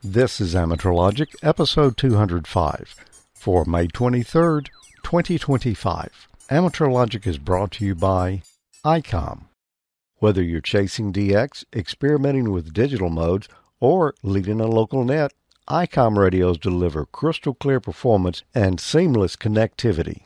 This is Amateur Logic, episode 205, for May 23rd, 2025. Amateur Logic is brought to you by ICOM. Whether you're chasing DX, experimenting with digital modes, or leading a local net, ICOM radios deliver crystal clear performance and seamless connectivity.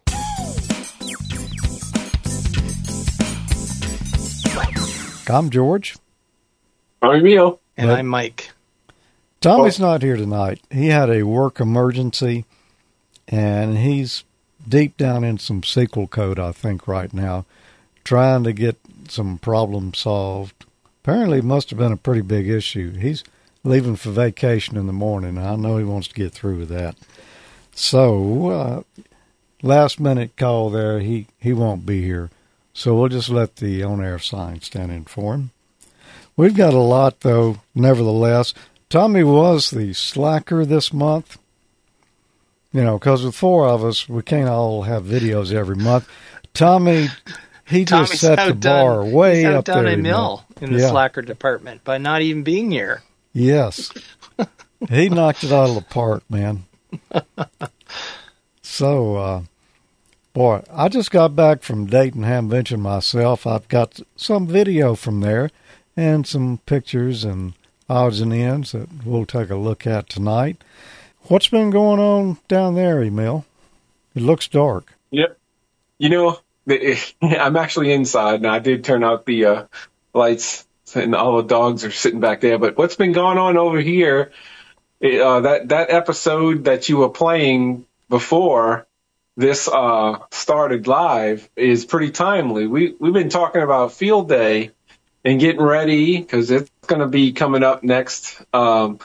I'm George. I'm Emil. And I'm Mike. Tommy's not here tonight. He had a work emergency, and he's deep down in some SQL code, I think, right now, trying to get some problems solved. Apparently, it must have been a pretty big issue. He's leaving for vacation in the morning. I know he wants to get through with that. So, last-minute call there, he won't be here. So we'll just let the on-air sign stand in for him. We've got a lot, though, nevertheless. Tommy was the slacker this month, because with four of us, we can't all have videos every month. Tommy, he just set the bar way up there. He's outdone Emil in the slacker department by not even being here. Yes. He knocked it out of the park, man. So, boy, I just got back from Dayton Hamvention myself. I've got some video from there and some pictures and odds and ends that we'll take a look at tonight. What's been going on down there, Emil? It looks dark. Yep. I'm actually inside, and I did turn out the lights, and all the dogs are sitting back there. But what's been going on over here, that episode that you were playing before this started live is pretty timely. We've been talking about Field Day and getting ready because it's going to be coming up next month,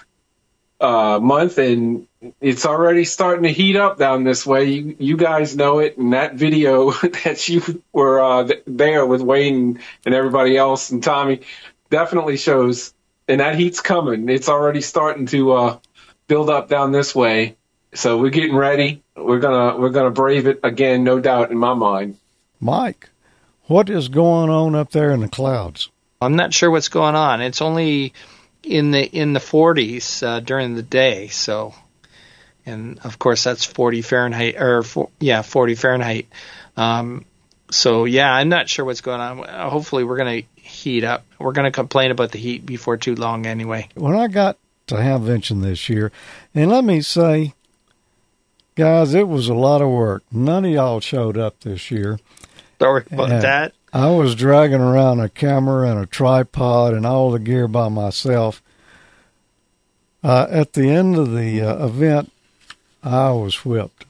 and it's already starting to heat up down this way. You guys know it, and that video that you were there with Wayne and everybody else and Tommy definitely shows, and that heat's coming. It's already starting to build up down this way, so we're getting ready. We're gonna brave it again, no doubt in my mind. Mike, what is going on up there in the clouds? I'm not sure what's going on. It's only in the 40s during the day. So, and of course that's 40 Fahrenheit 40 Fahrenheit. So yeah, I'm not sure what's going on. Hopefully we're going to heat up. We're going to complain about the heat before too long anyway. When I got to Hamvention this year, and let me say, guys, it was a lot of work. None of y'all showed up this year. Sorry about that. I was dragging around a camera and a tripod and all the gear by myself. At the end of the event, I was whipped.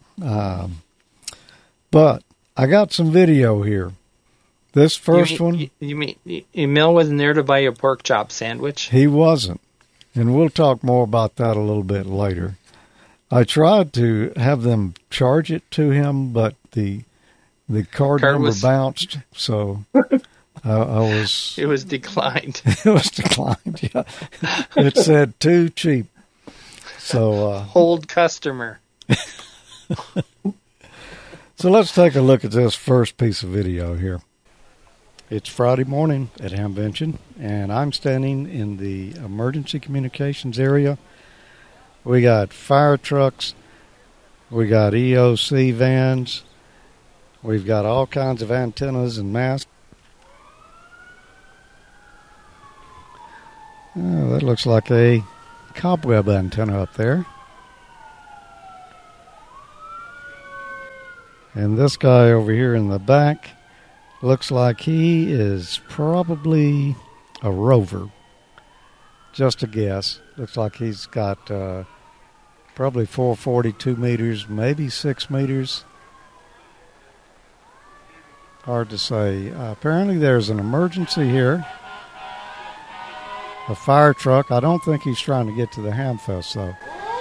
But I got some video here. This first one... You mean Emil wasn't there to buy your pork chop sandwich? He wasn't. And we'll talk more about that a little bit later. I tried to have them charge it to him, but the card number bounced, so I was... It was declined. It was declined, yeah. It said too cheap. So hold customer. So let's take a look at this first piece of video here. It's Friday morning at Hamvention, and I'm standing in the emergency communications area. We got fire trucks. We got EOC vans. We've got all kinds of antennas and masts. Oh, that looks like a cobweb antenna up there. And this guy over here in the back looks like he is probably a rover. Just a guess. Looks like he's got probably 442 meters, maybe 6 meters. Hard to say. Apparently there's an emergency here. A fire truck. I don't think he's trying to get to the Hamfest, though.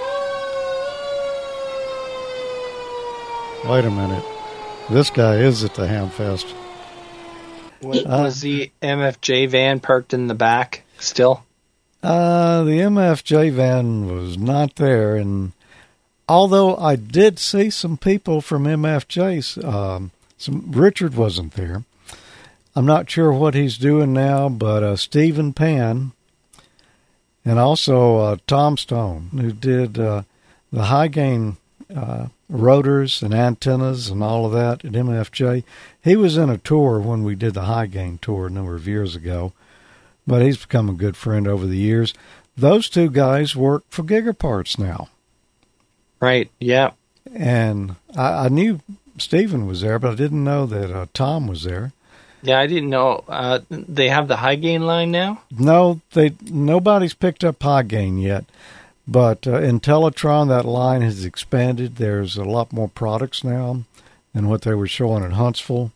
Wait a minute. This guy is at the Hamfest. Was the MFJ van parked in the back still? The MFJ van was not there, and although I did see some people from MFJ's, Richard wasn't there. I'm not sure what he's doing now, but Stephen Pan And also Tom Stone, who did the high gain rotors and antennas and all of that at MFJ. He was in a tour when we did the high gain tour a number of years ago, but he's become a good friend over the years. Those two guys work for Gigaparts now. Right, yeah. And I knew Stephen was there, but I didn't know that Tom was there. Yeah, I didn't know. They have the high gain line now? No, nobody's picked up high gain yet. But in Teletron, that line has expanded. There's a lot more products now than what they were showing at Huntsville.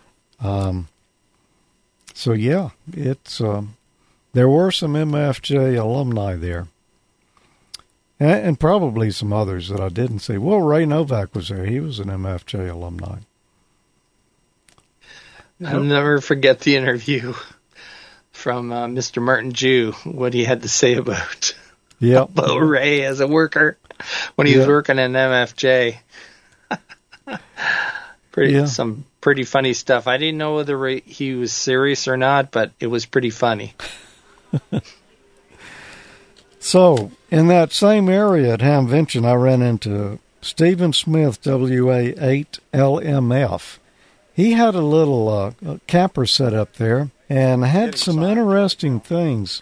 So, yeah, it's there were some MFJ alumni there. And probably some others that I didn't see. Well, Ray Novak was there. He was an MFJ alumni. I'll never forget the interview from Mr. Martin Jew, what he had to say about Ray as a worker when he was working in MFJ. Some pretty funny stuff. I didn't know whether he was serious or not, but it was pretty funny. So, in that same area at Hamvention, I ran into Stephen Smith, WA8LMF. He had a little camper set up there and had some interesting things.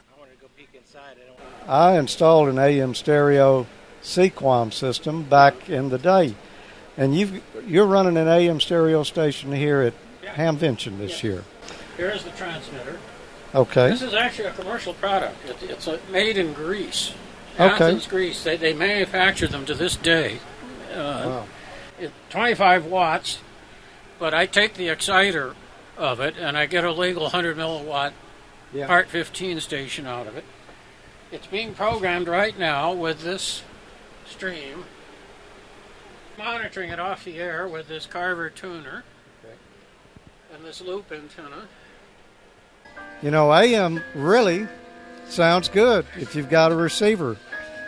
I installed an AM stereo Sequam system back in the day, and you're running an AM stereo station here at Hamvention this year. Here's the transmitter. Okay. This is actually a commercial product. It's made in Greece. Athens, Greece. They manufacture them to this day. Wow. 25 watts, but I take the exciter of it, and I get a legal 100 milliwatt Part 15 station out of it. It's being programmed right now with this stream, monitoring it off the air with this Carver tuner and this loop antenna. You know, AM really sounds good if you've got a receiver.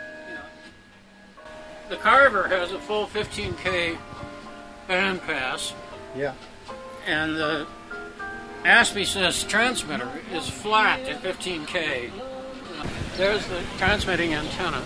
The Carver has a full 15K band pass. Yeah. And the ASPECIS transmitter is flat at 15K. There's the transmitting antenna.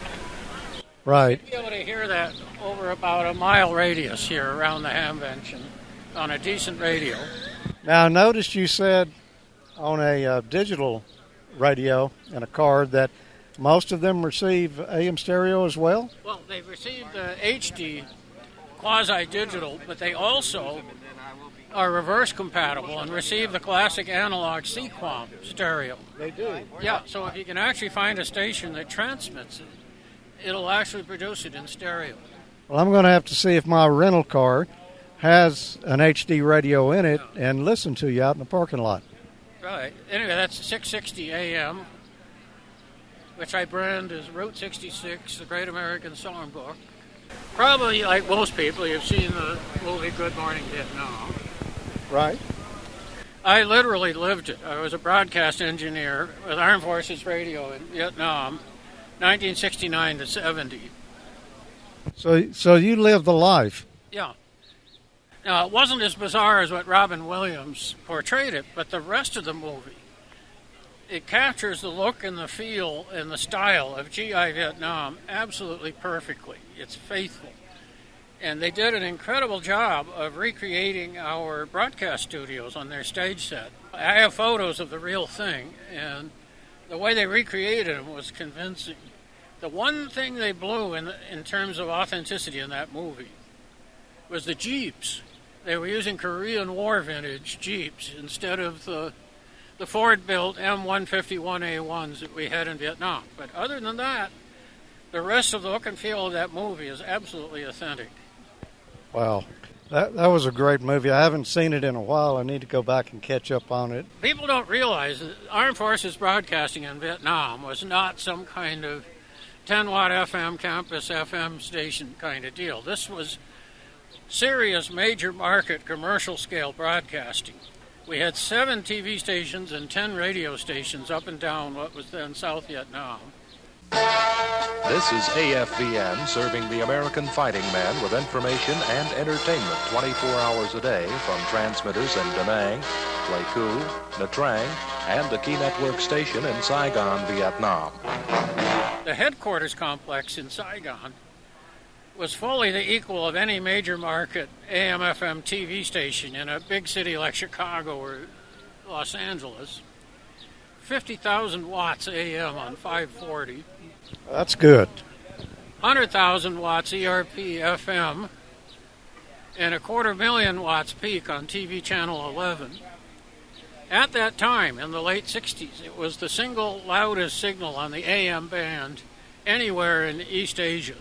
Right. You'll be able to hear that over about a mile radius here around the Hamvention on a decent radio. Now, notice you said on a digital radio in a car that most of them receive AM stereo as well? Well, they receive the HD quasi-digital, but they also are reverse compatible and receive the classic analog Sequam stereo. They do? Yeah, so if you can actually find a station that transmits it, it'll actually produce it in stereo. Well, I'm going to have to see if my rental car has an HD radio in it and listen to you out in the parking lot. Right. Anyway, that's 660 AM, which I brand as Route 66, the Great American Songbook. Probably, like most people, you've seen the movie Good Morning Vietnam. Right. I literally lived it. I was a broadcast engineer with Armed Forces Radio in Vietnam, 1969 to 70. So you lived the life. Yeah. Now, it wasn't as bizarre as what Robin Williams portrayed it, but the rest of the movie, it captures the look and the feel and the style of GI Vietnam absolutely perfectly. It's faithful. And they did an incredible job of recreating our broadcast studios on their stage set. I have photos of the real thing, and the way they recreated them was convincing. The one thing they blew in terms of authenticity in that movie was the Jeeps. They were using Korean War vintage Jeeps instead of the Ford-built M151A1s that we had in Vietnam. But other than that, the rest of the look and feel of that movie is absolutely authentic. Wow. That was a great movie. I haven't seen it in a while. I need to go back and catch up on it. People don't realize that Armed Forces Broadcasting in Vietnam was not some kind of 10-watt FM, campus FM station kind of deal. This was serious major market commercial scale broadcasting. We had 7 TV stations and 10 radio stations up and down what was then South Vietnam. This is AFVN serving the American fighting man with information and entertainment 24 hours a day from transmitters in Da Nang, Pleiku, Nha Trang, and a key network station in Saigon, Vietnam. The headquarters complex in Saigon was fully the equal of any major market AM/FM TV station in a big city like Chicago or Los Angeles. 50,000 watts AM on 540. That's good. 100,000 watts ERP FM, and 250,000 watts peak on TV channel 11. At that time, in the late 60s, it was the single loudest signal on the AM band anywhere in East Asia.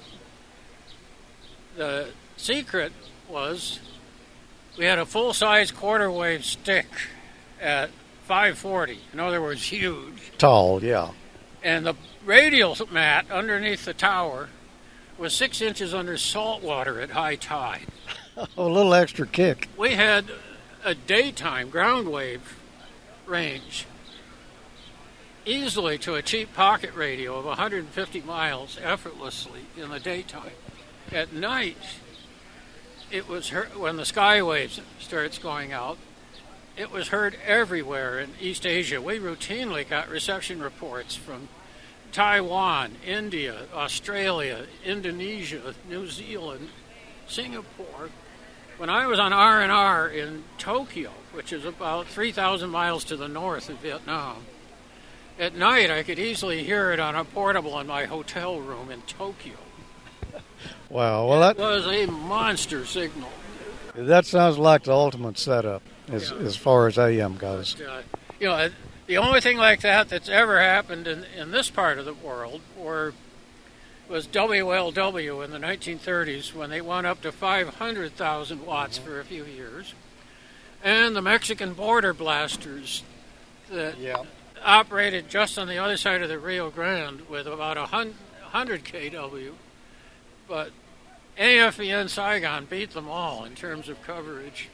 The secret was we had a full-size quarter-wave stick at 540. In other words, huge. Tall, yeah. And the radial mat underneath the tower was 6 inches under salt water at high tide. A little extra kick. We had a daytime ground wave range easily to a cheap pocket radio of 150 miles effortlessly in the daytime. At night, it was heard when the skywave starts going out. It was heard everywhere in East Asia. We routinely got reception reports from Taiwan, India, Australia, Indonesia, New Zealand, Singapore. When I was on R&R in Tokyo, which is about 3,000 miles to the north of Vietnam, at night I could easily hear it on a portable in my hotel room in Tokyo. Wow, well It was a monster signal. that sounds like the ultimate setup as far as AM goes. But, the only thing like that that's ever happened in this part of the world was WLW in the 1930s when they went up to 500,000 watts for a few years. And the Mexican border blasters that operated just on the other side of the Rio Grande with about 100 kW. But AFEN Saigon beat them all in terms of coverage.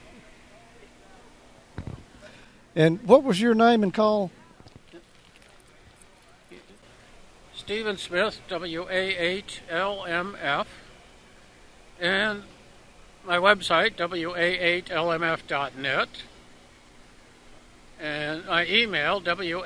And what was your name and call? Stephen Smith, WA8LMF, and my website, WA8LMF.net, and my email,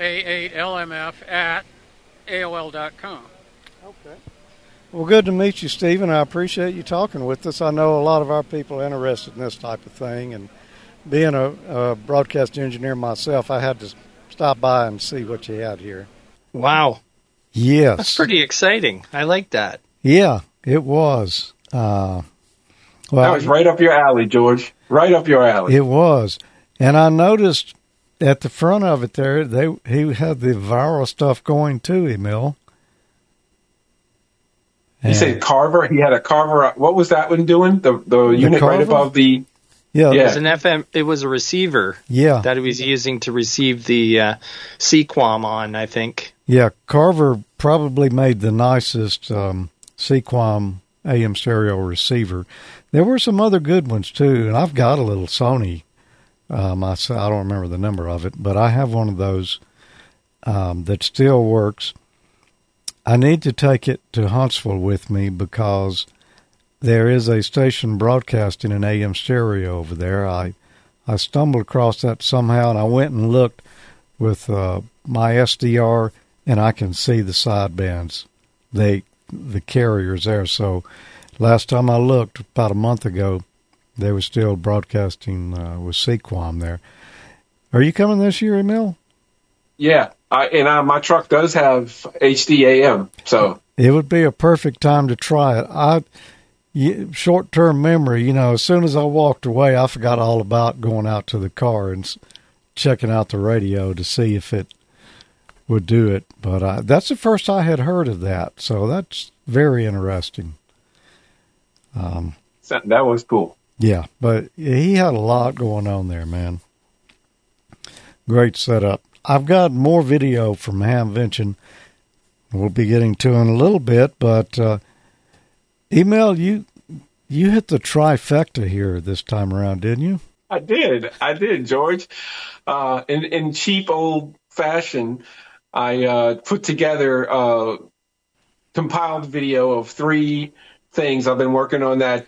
WA8LMF@AOL.com. Okay. Well, good to meet you, Stephen. I appreciate you talking with us. I know a lot of our people are interested in this type of thing, and being a broadcast engineer myself, I had to stop by and see what you had here. Wow. Yes. That's pretty exciting. I like that. Yeah, it was. Well, that was right up your alley, George. Right up your alley. It was. And I noticed at the front of it there, he had the viral stuff going too, Emil. You said Carver? He had a Carver. What was that one doing? The unit Carver? Right above the... Yeah. It was an FM. It was a receiver that he was using to receive the Sequam on, I think. Yeah, Carver probably made the nicest Sequam AM stereo receiver. There were some other good ones, too, and I've got a little Sony. I don't remember the number of it, but I have one of those that still works. I need to take it to Huntsville with me because there is a station broadcasting an AM stereo over there. I stumbled across that somehow, and I went and looked with my SDR, and I can see the sidebands, the carriers there. So last time I looked, about a month ago, they were still broadcasting with Sequam there. Are you coming this year, Emil? Yeah, my truck does have HD AM, so it would be a perfect time to try it. Short-term memory, as soon as I walked away, I forgot all about going out to the car and checking out the radio to see if it would do it. But that's the first I had heard of that, so that's very interesting. That was cool. Yeah, but he had a lot going on there, man. Great setup. I've got more video from Hamvention we'll be getting to in a little bit, but Emil, you hit the trifecta here this time around, didn't you? I did, George. In cheap old fashion, I put together a compiled video of 3 things. I've been working on that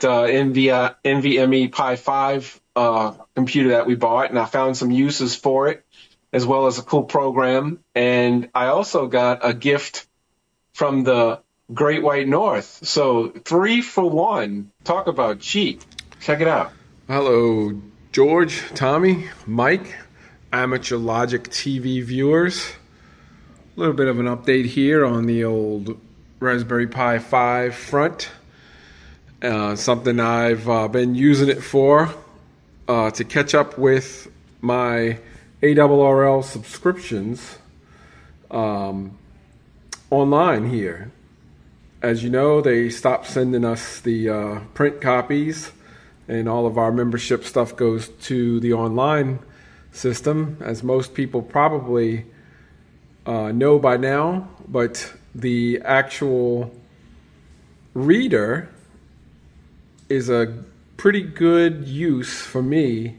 NVMe Pi 5 computer that we bought, and I found some uses for it. as well as a cool program. And I also got a gift from the Great White North. So 3 for 1. Talk about cheap. Check it out. Hello, George, Tommy, Mike, Amateur Logic TV viewers. A little bit of an update here on the old Raspberry Pi 5 front. Something I've been using it for to catch up with my ARRL subscriptions online here. As you know, they stopped sending us the print copies, and all of our membership stuff goes to the online system, as most people probably know by now. But the actual reader is a pretty good use for me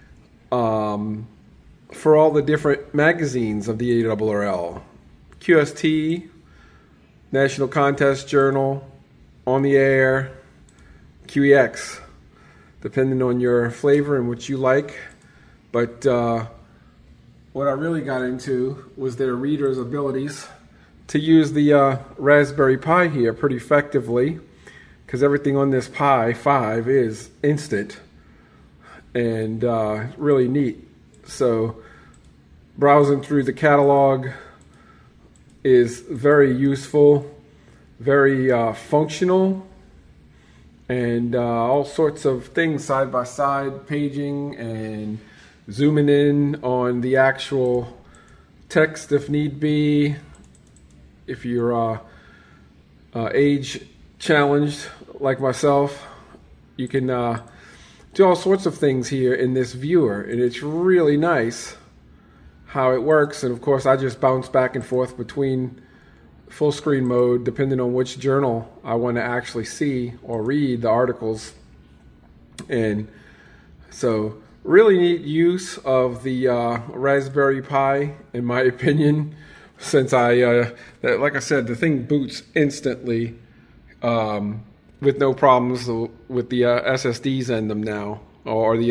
for all the different magazines of the ARRL. QST, National Contest Journal, On the Air, QEX, depending on your flavor and what you like. But what I really got into was their reader's abilities to use the Raspberry Pi here pretty effectively, because everything on this Pi 5 is instant and really neat. So browsing through the catalog is very useful, very functional, and all sorts of things side by side, paging and zooming in on the actual text if need be. If you're age challenged like myself, you can do all sorts of things here in this viewer, and it's really nice how it works. And of course, I just bounce back and forth between full screen mode depending on which journal I want to actually see or read the articles. And so really neat use of the Raspberry Pi, in my opinion, since like I said, the thing boots instantly with no problems with the SSDs in them now, or the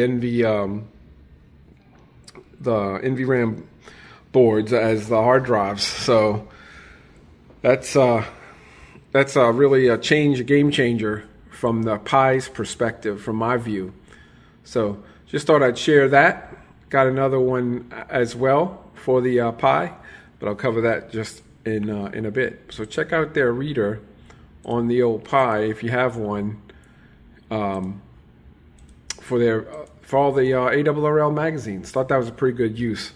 NVRAM boards as the hard drives. So that's really a game changer from the Pi's perspective, from my view. So just thought I'd share that. Got another one as well for the Pi, but I'll cover that just in a bit. So check out their reader on the old Pi if you have one, for all the ARRL magazines. Thought that was a pretty good use.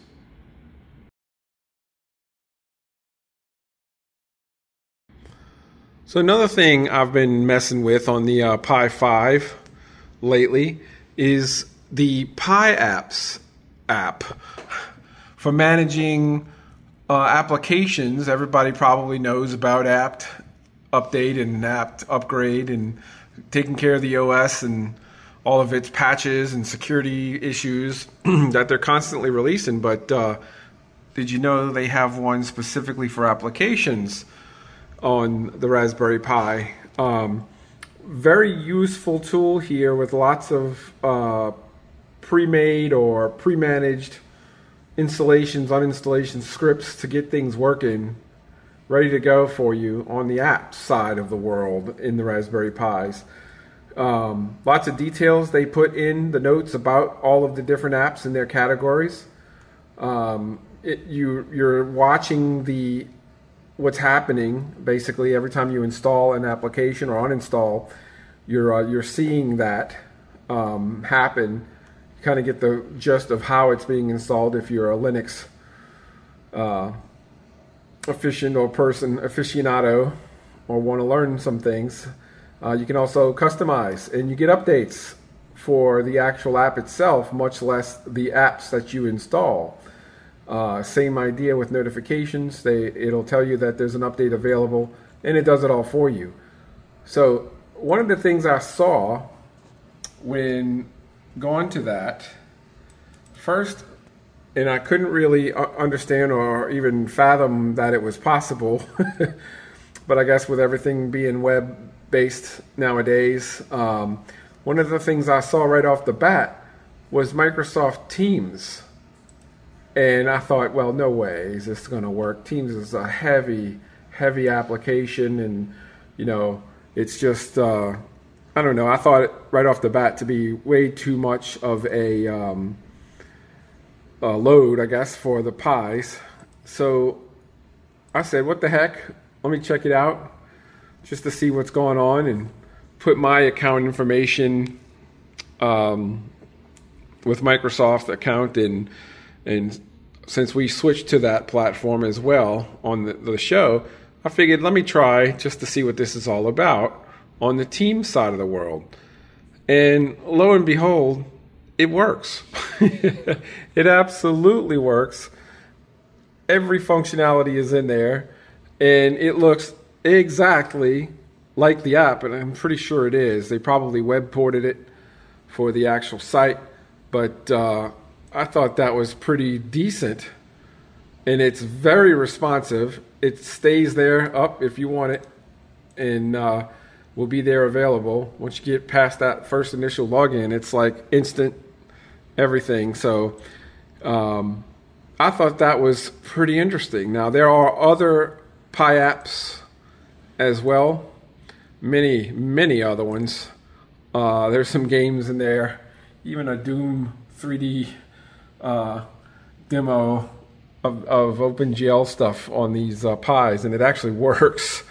So another thing I've been messing with on the Pi 5 lately is the Pi Apps app for managing applications. Everybody probably knows about apt update and apt upgrade and taking care of the OS and all of its patches and security issues that they're constantly releasing. But did you know they have one specifically for applications on the Raspberry Pi? Very useful tool here with lots of pre-made or pre-managed installations, uninstallation scripts to get things working, ready to go for you on the app side of the world in the Raspberry Pis. Lots of details they put in the notes about all of the different apps and their categories. You're watching what's happening basically every time you install an application or uninstall. You're seeing that happen. You kind of get the gist of how it's being installed if you're a Linux aficionado or want to learn some things. You can also customize, and you get updates for the actual app itself, much less the apps that you install. Same idea with notifications. It'll tell you that there's an update available, and it does it all for you. So one of the things I saw when going to that first, and I couldn't really understand or even fathom that it was possible, but I guess with everything being web-based nowadays, one of the things I saw right off the bat was Microsoft Teams. And I thought, well, no way is this going to work. Teams is a heavy application, and it's just I don't know. I thought it right off the bat to be way too much of a load, I guess, for the Pis. So I said, what the heck? Let me check it out just to see what's going on and put my account information with Microsoft account and since we switched to that platform as well on the show, I figured let me try just to see what this is all about on the team side of the world. And lo and behold, it works. It absolutely works. Every functionality is in there, and it looks exactly like the app, and I'm pretty sure it is. They probably web ported it for the actual site, but I thought that was pretty decent, and it's very responsive. It stays there up if you want it, and will be there available. Once you get past that first initial login, it's like instant everything. So I thought that was pretty interesting. Now, there are other Pi apps as well, many other ones. There's some games in there, even a Doom 3D demo of OpenGL stuff on these Pis, and it actually works.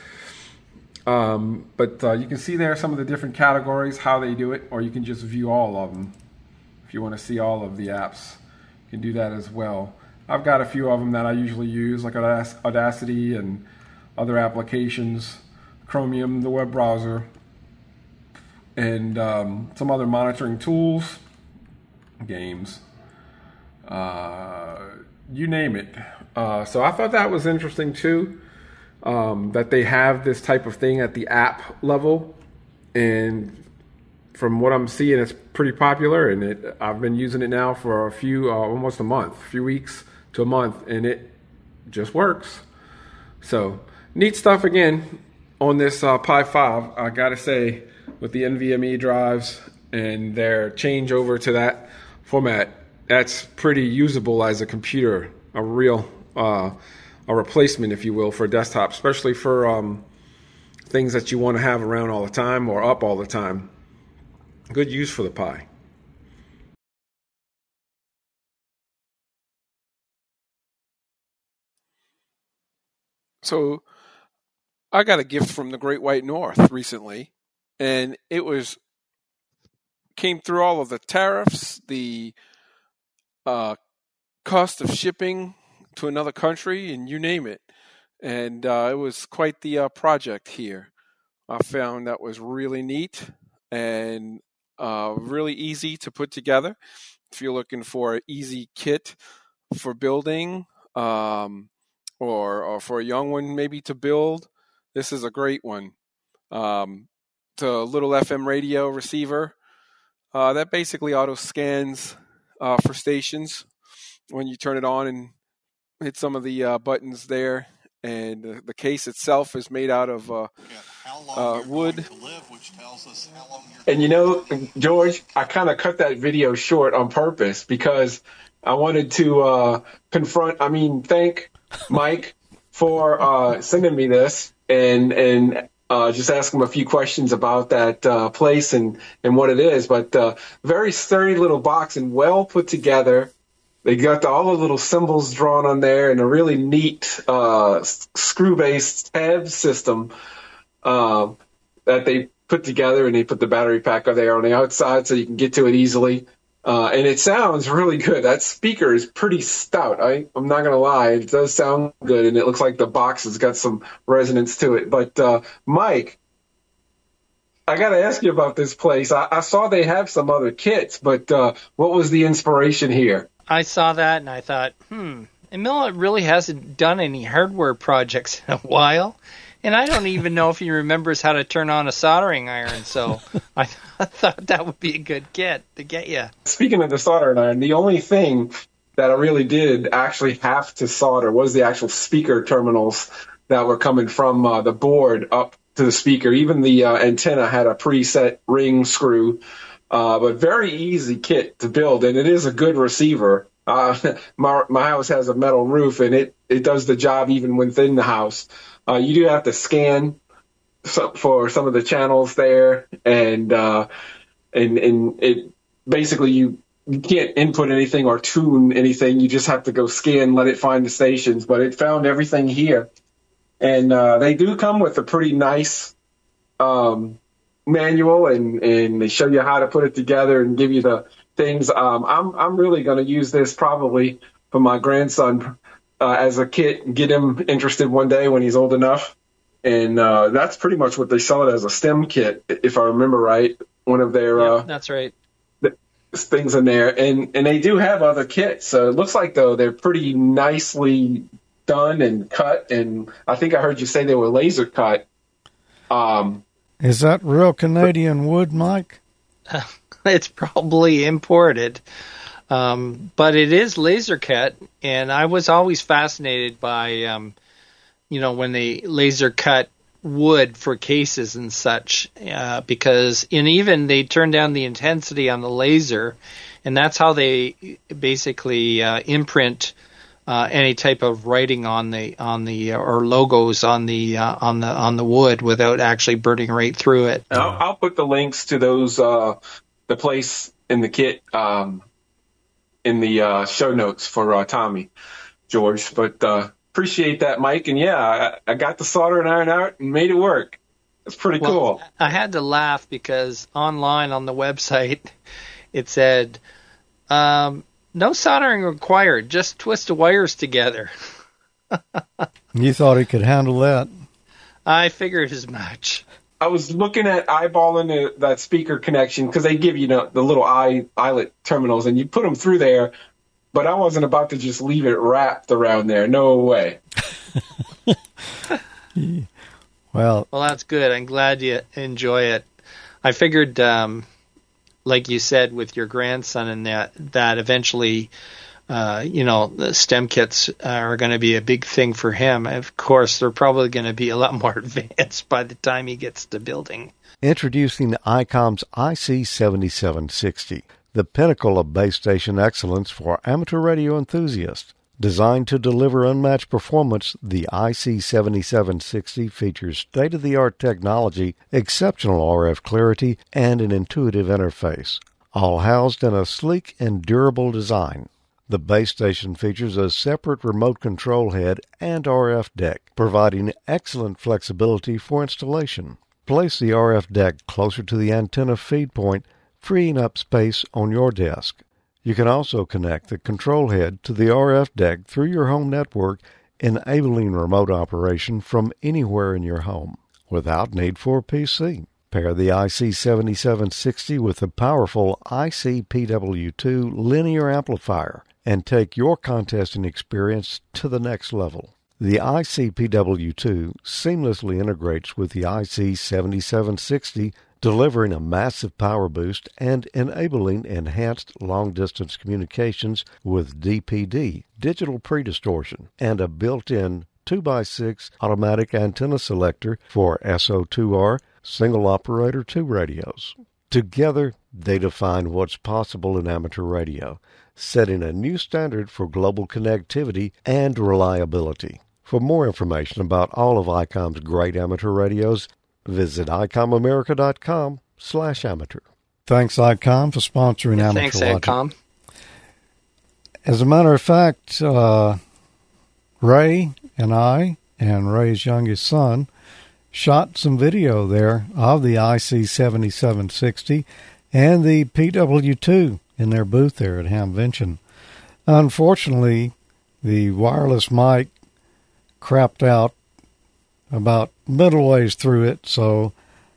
But you can see there some of the different categories, how they do it, or you can just view all of them. If you want to see all of the apps, you can do that as well. I've got a few of them that I usually use, like Audacity and other applications, Chromium, the web browser, and some other monitoring tools, games, you name it. So I thought that was interesting too, that they have this type of thing at the app level, and from what I'm seeing, it's pretty popular, and I've been using it now for almost a month, a few weeks to a month, and it just works. So neat stuff again on this Pi 5. I gotta say, with the NVMe drives and their change over to that format, that's pretty usable as a computer, a real a replacement, if you will, for a desktop, especially for things that you want to have around all the time or up all the time. Good use for the Pi. So I got a gift from the Great White North recently, and it came through all of the tariffs, the cost of shipping to another country, and you name it. And it was quite the project here. I found that was really neat and really easy to put together. If you're looking for an easy kit for building, or for a young one maybe to build, this is a great one. It's a little FM radio receiver that basically auto scans for stations when you turn it on and hit some of the buttons there. And the case itself is made out of wood. And George, I kind of cut that video short on purpose because I wanted to thank Mike for sending me this and just ask him a few questions about that place and what it is. But very sturdy little box and well put together. They got all the little symbols drawn on there and a really neat screw-based tab system that they put together, and they put the battery pack there on the outside so you can get to it easily. And it sounds really good. That speaker is pretty stout. I'm not going to lie. It does sound good, and it looks like the box has got some resonance to it. But, Mike, I got to ask you about this place. I saw they have some other kits, but what was the inspiration here? I saw that, and I thought, Emil really hasn't done any hardware projects in a while. And I don't even know if he remembers how to turn on a soldering iron, so I thought that would be a good kit to get you. Speaking of the soldering iron, the only thing that I really did actually have to solder was the actual speaker terminals that were coming from the board up to the speaker. Even the antenna had a preset ring screw, but very easy kit to build, and it is a good receiver. My house has a metal roof, and it does the job even within the house. You do have to scan for some of the channels there, and it basically you can't input anything or tune anything. You just have to go scan, let it find the stations. But it found everything here, and they do come with a pretty nice manual, and they show you how to put it together and give you the things. I'm really going to use this probably for my grandson as a kit, get him interested one day when he's old enough. And that's pretty much what they sell it as, a STEM kit, if I remember right. One of their that's right. Things in there, and they do have other kits. So it looks like though they're pretty nicely done and cut. And I think I heard you say they were laser cut. Is that real Canadian wood, Mike? It's probably imported, but it is laser cut. And I was always fascinated by, when they laser cut wood for cases and such, because even they turn down the intensity on the laser, and that's how they basically imprint any type of writing on the or logos on the wood without actually burning right through it. I'll put the links to those the place in the kit in the show notes for Tommy, George. But appreciate that, Mike. And yeah, I got the solder and iron out and made it work. It's pretty cool. I had to laugh because online on the website it said, no soldering required, just twist the wires together. You thought he could handle that? I figured as much. I was looking at eyeballing that speaker connection because they give you the little eyelet terminals, and you put them through there. But I wasn't about to just leave it wrapped around there. No way. Well, that's good. I'm glad you enjoy it. I figured, like you said, with your grandson and that eventually, the STEM kits are going to be a big thing for him. Of course, they're probably going to be a lot more advanced by the time he gets to building. Introducing ICOM's IC7760. The pinnacle of base station excellence for amateur radio enthusiasts. Designed to deliver unmatched performance, the IC7760 features state-of-the-art technology, exceptional RF clarity, and an intuitive interface, all housed in a sleek and durable design. The base station features a separate remote control head and RF deck, providing excellent flexibility for installation. Place the RF deck closer to the antenna feed point, freeing up space on your desk. You can also connect the control head to the RF deck through your home network, enabling remote operation from anywhere in your home without need for a PC. Pair the IC7760 with a powerful ICPW2 linear amplifier and take your contesting experience to the next level. The ICPW2 seamlessly integrates with the IC7760, delivering a massive power boost and enabling enhanced long-distance communications with DPD, digital predistortion, and a built-in 2x6 automatic antenna selector for SO2R single-operator 2 radios. Together, they define what's possible in amateur radio, setting a new standard for global connectivity and reliability. For more information about all of ICOM's great amateur radios, visit ICOMAmerica.com/amateur. Thanks, ICOM, for sponsoring Amateur Thanks, Logic. ICOM. As a matter of fact, Ray and I, and Ray's youngest son, shot some video there of the IC7760 and the PW2 in their booth there at Hamvention. Unfortunately, the wireless mic crapped out about middle ways through it, so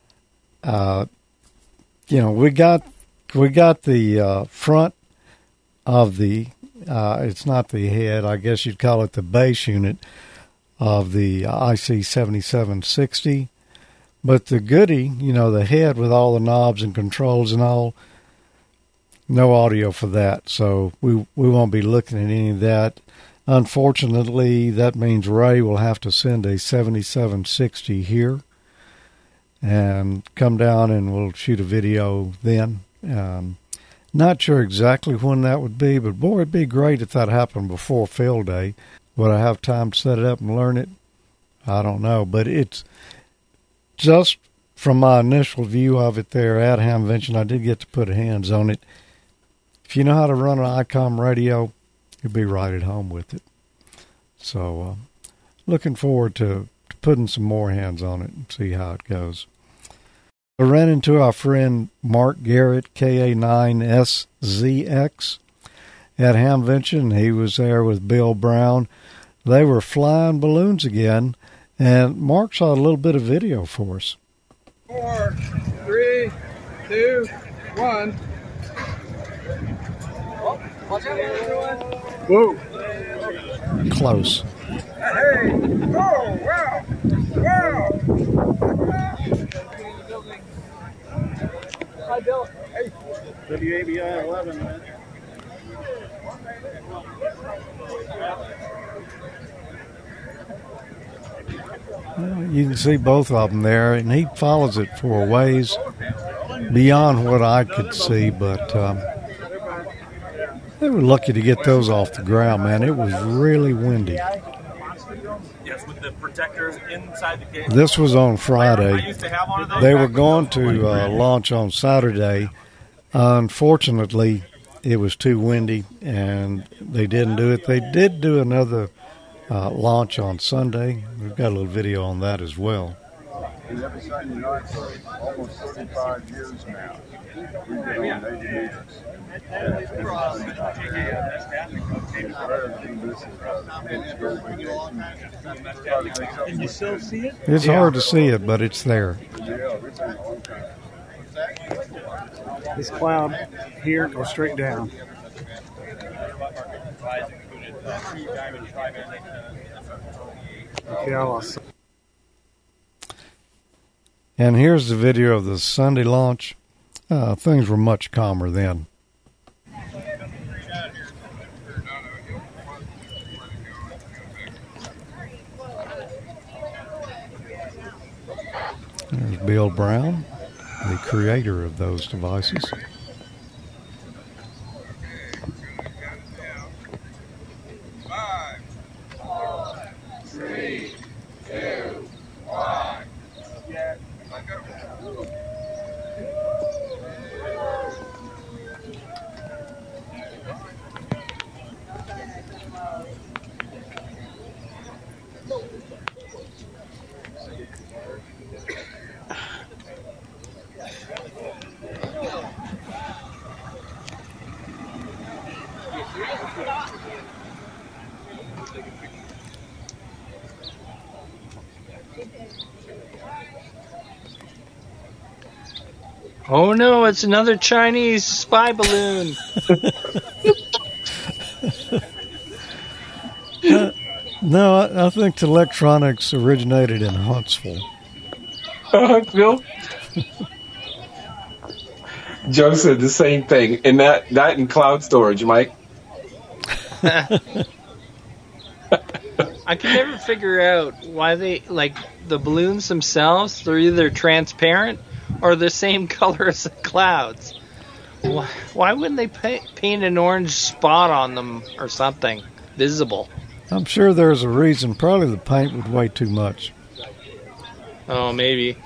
we got the front of the it's not the head, I guess you'd call it the base unit of the IC7760, but the goodie, the head with all the knobs and controls and all, no audio for that, so we won't be looking at any of that. Unfortunately, that means Ray will have to send a 7760 here and come down and we'll shoot a video then. Not sure exactly when that would be, but boy, it'd be great if that happened before field day. Would I have time to set it up and learn it? I don't know, but it's just from my initial view of it there at Hamvention, I did get to put hands on it. If you know how to run an ICOM radio, you'll be right at home with it. So looking forward to putting some more hands on it and see how it goes. I ran into our friend Mark Garrett, KA9SZX, at Hamvention. He was there with Bill Brown. They were flying balloons again, and Mark saw a little bit of video for us. 4, 3, 2, 1. Watch out, everyone. Whoa. Close. Hey. Oh, wow. Wow. Hi, Bill. Hey. WABI 11, man. You can see both of them there, and he follows it for a ways beyond what I could see, but they were lucky to get those off the ground, man. It was really windy. Yes, with the protectors inside the gate. This was on Friday. They were going to launch on Saturday. Unfortunately, it was too windy, and they didn't do it. They did do another launch on Sunday. We've got a little video on that as well. Every Sunday night for almost 65 years now. We've been on 80 meters. Can you still see it? It's hard to see it, but it's there. This cloud here goes straight down. Okay, I lost. And here's the video of the Sunday launch. Things were much calmer then. There's Bill Brown, the creator of those devices. Oh no, it's another Chinese spy balloon. No, I think the electronics originated in Huntsville. Huntsville? Joe said the same thing. And that in cloud storage, Mike. I can never figure out why they, like, the balloons themselves, they're either transparent or the same color as the clouds. Why wouldn't they paint an orange spot on them or something visible? I'm sure there's a reason. Probably the paint would weigh too much. Oh, maybe.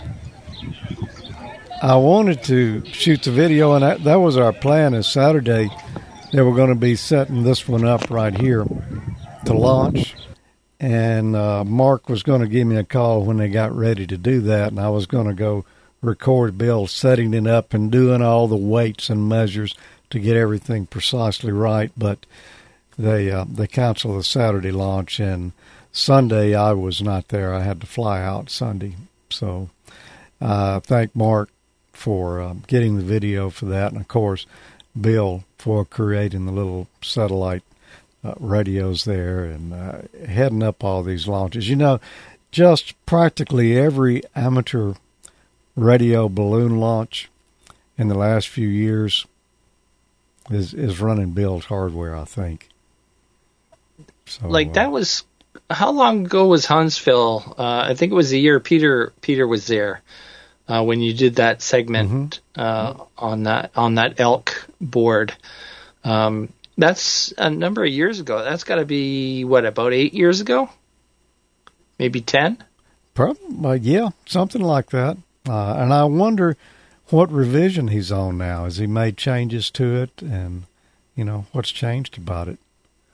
I wanted to shoot the video, and that was our plan. Is Saturday they were going to be setting this one up right here to launch, and Mark was going to give me a call when they got ready to do that, and I was going to go record Bill setting it up and doing all the weights and measures to get everything precisely right, but they canceled the Saturday launch, and Sunday I was not there. I had to fly out Sunday. So thank Mark for getting the video for that, and of course Bill for creating the little satellite radios there and heading up all these launches. You know, just practically every amateur radio balloon launch in the last few years is running Bill's hardware, I think. So, like, that was, how long ago was Huntsville? I think it was the year Peter was there. when you did that segment on that elk board. That's a number of years ago. That's got to be, about 8 years ago? Maybe 10? Probably, yeah, something like that. And I wonder what revision he's on now. Has he made changes to it? And, what's changed about it?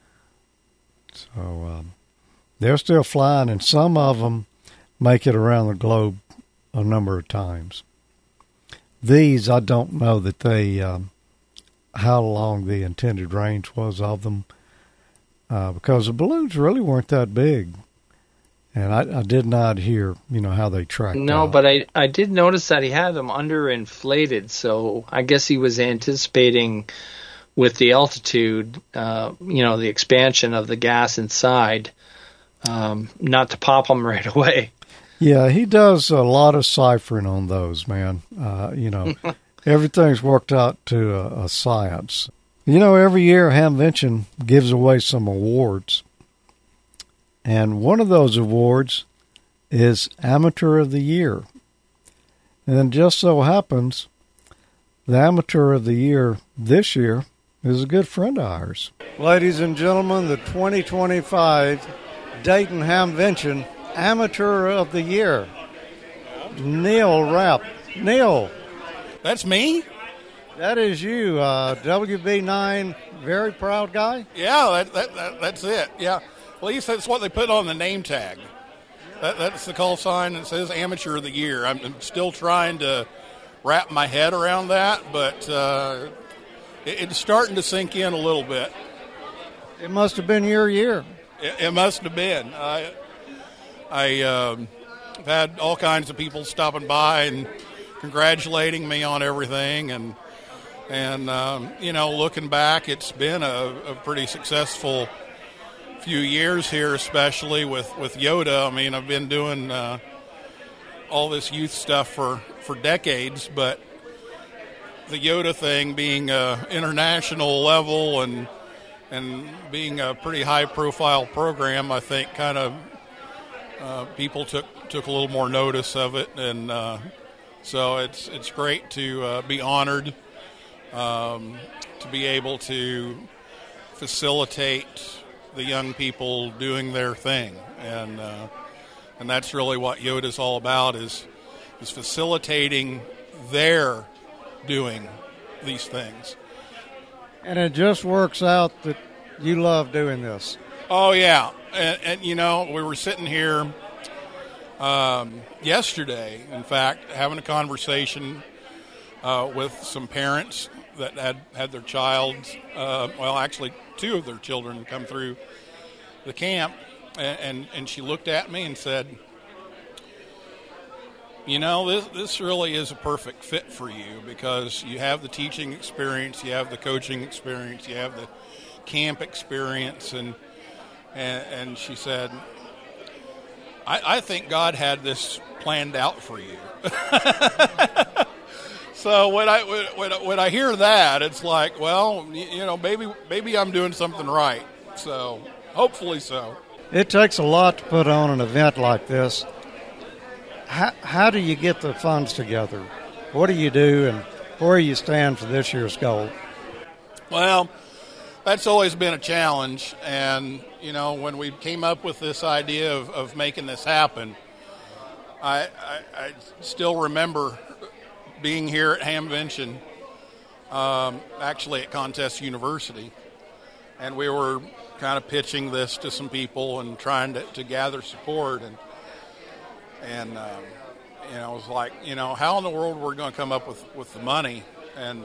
So they're still flying, and some of them make it around the globe a number of times. These, I don't know that they... how long the intended range was of them, because the balloons really weren't that big. And I did not hear, how they tracked out. But I did notice that he had them underinflated, so I guess he was anticipating with the altitude, the expansion of the gas inside, not to pop them right away. Yeah, he does a lot of ciphering on those, man. Everything's worked out to a science. Every year Hamvention gives away some awards. And one of those awards is Amateur of the Year. And just so happens, the Amateur of the Year this year is a good friend of ours. Ladies and gentlemen, the 2025 Dayton Hamvention Amateur of the Year, Neil Rapp. Neil. That's me? That is you, WB9, very proud guy? Yeah, that's it, yeah. At least that's what they put on the name tag. That's the call sign that says Amateur of the Year. I'm still trying to wrap my head around that, but it's starting to sink in a little bit. It must have been your year. It must have been. I've had all kinds of people stopping by and congratulating me on everything, and looking back, it's been a pretty successful few years here, especially with Yoda. I mean, I've been doing all this youth stuff for decades, but the Yoda thing being international level and being a pretty high profile program, I think kind of people took a little more notice of it, and so it's great to be honored, to be able to facilitate the young people doing their thing, and that's really what Yoda's all about, is facilitating their doing these things. And it just works out that you love doing this. Oh yeah, and we were sitting here yesterday, in fact, having a conversation with some parents that had their child, actually two of their children come through the camp, and she looked at me and said, this really is a perfect fit for you, because you have the teaching experience, you have the coaching experience, you have the camp experience, and she said, I think God had this planned out for you. So when I hear that, it's like, well, maybe I'm doing something right. So hopefully so. It takes a lot to put on an event like this. How do you get the funds together? What do you do, and where you stand for this year's goal? Well, that's always been a challenge, and when we came up with this idea of making this happen, I still remember being here at Hamvention, actually at Contest University, and we were kind of pitching this to some people and trying to gather support, and it was like, how in the world we're going to come up with the money? And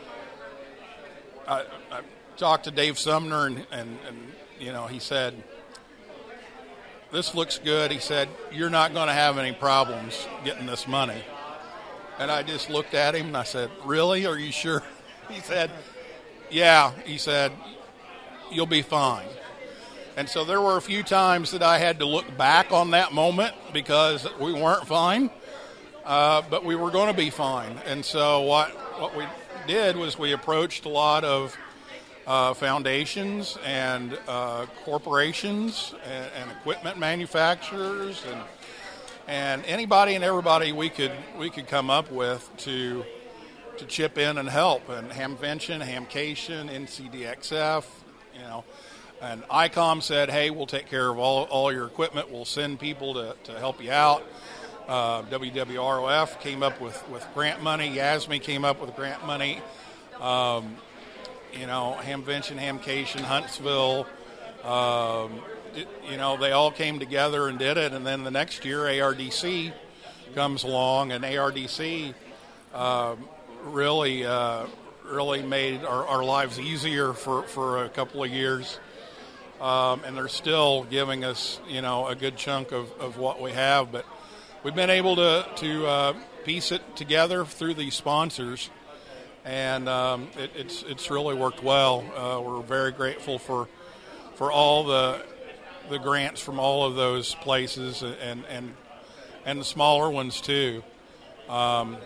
I talked to Dave Sumner, and he said, this looks good. He said, you're not going to have any problems getting this money. And I just looked at him and I said, really? Are you sure? He said, yeah. He said, you'll be fine. And so there were a few times that I had to look back on that moment because we weren't fine, but we were going to be fine. And so what we did was we approached a lot of foundations and corporations and equipment manufacturers and anybody and everybody we could come up with to chip in and help. And Hamvention, Hamcation, NCDXF, you know, and ICOM said, hey, we'll take care of all your equipment. We'll send people to help you out. WWROF came up with grant money. YASME came up with grant money. You know, Hamvention, Hamcation, Huntsville, you know, they all came together and did it. And then the next year, ARDC comes along, and ARDC really made our lives easier for a couple of years. And they're still giving us, you know, a good chunk of what we have. But we've been able to piece it together through these sponsors, and it's really worked well. We're very grateful for all the grants from all of those places, and the smaller ones too. I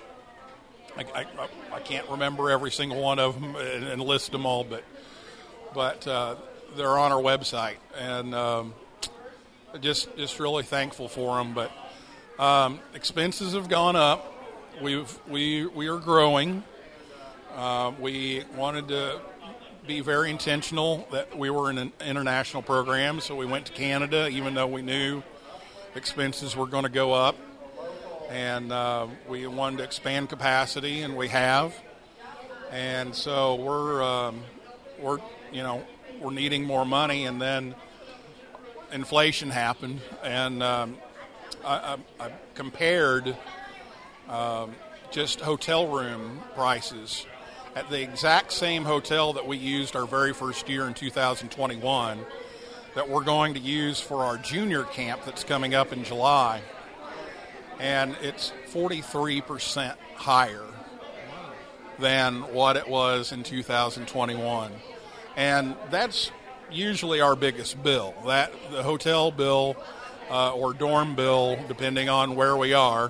can't remember every single one of them and list them all, but they're on our website, and just really thankful for them. But expenses have gone up. We are growing. We wanted to be very intentional that we were in an international program, so we went to Canada, even though we knew expenses were going to go up. And we wanted to expand capacity, and we have. And so we're needing more money, and then inflation happened, and I compared just hotel room prices at the exact same hotel that we used our very first year in 2021 that we're going to use for our junior camp that's coming up in July. And it's 43% higher than what it was in 2021. And that's usually our biggest bill. That the hotel bill or dorm bill, depending on where we are,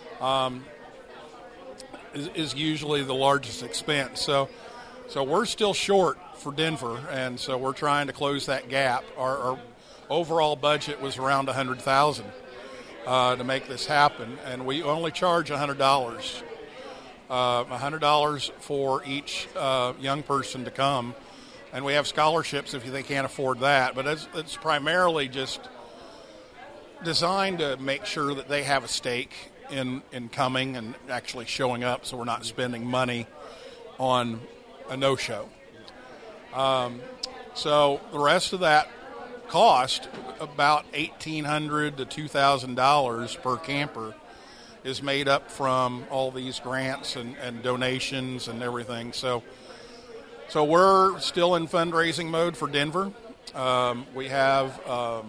is usually the largest expense. So we're still short for Denver, and so we're trying to close that gap. Our overall budget was around $100,000 to make this happen, and we only charge $100. $100 for each young person to come, and we have scholarships if they can't afford that. But it's primarily just designed to make sure that they have a stake in coming and actually showing up, so we're not spending money on a no-show. So the rest of that cost, about $1,800 to $2,000 per camper, is made up from all these grants and donations and everything. So we're still in fundraising mode for Denver. We have our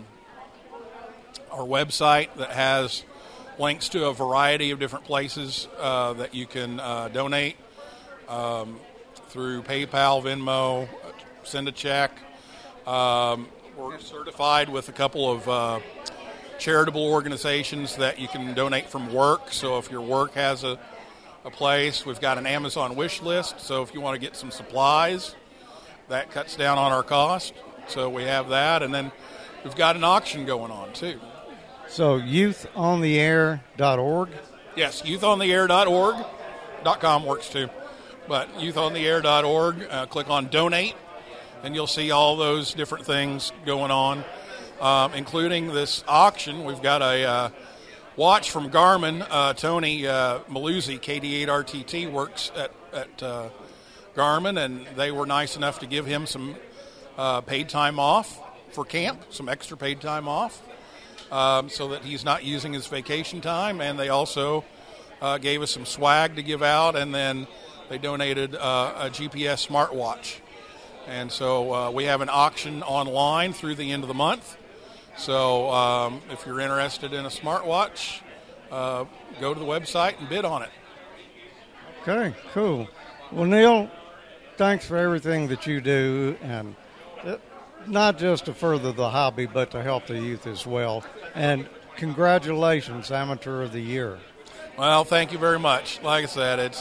website that has links to a variety of different places that you can donate through PayPal, Venmo, send a check. We're certified with a couple of charitable organizations that you can donate from work. So if your work has a place, we've got an Amazon wish list. So if you want to get some supplies, that cuts down on our cost. So we have that. And then we've got an auction going on too. So youthontheair.org? Yes, youthontheair.org.com works too. But youthontheair.org, click on donate, and you'll see all those different things going on, including this auction. We've got a watch from Garmin. Tony Maluzzi, KD8RTT, works at Garmin, and they were nice enough to give him some paid time off for camp, some extra paid time off, so that he's not using his vacation time. And they also gave us some swag to give out, and then they donated a GPS smartwatch. And so we have an auction online through the end of the month. So if you're interested in a smartwatch, go to the website and bid on it. Okay, cool. Well, Neil, thanks for everything that you do, and not just to further the hobby, but to help the youth as well. And congratulations, Amateur of the Year. Well, thank you very much. Like I said, it's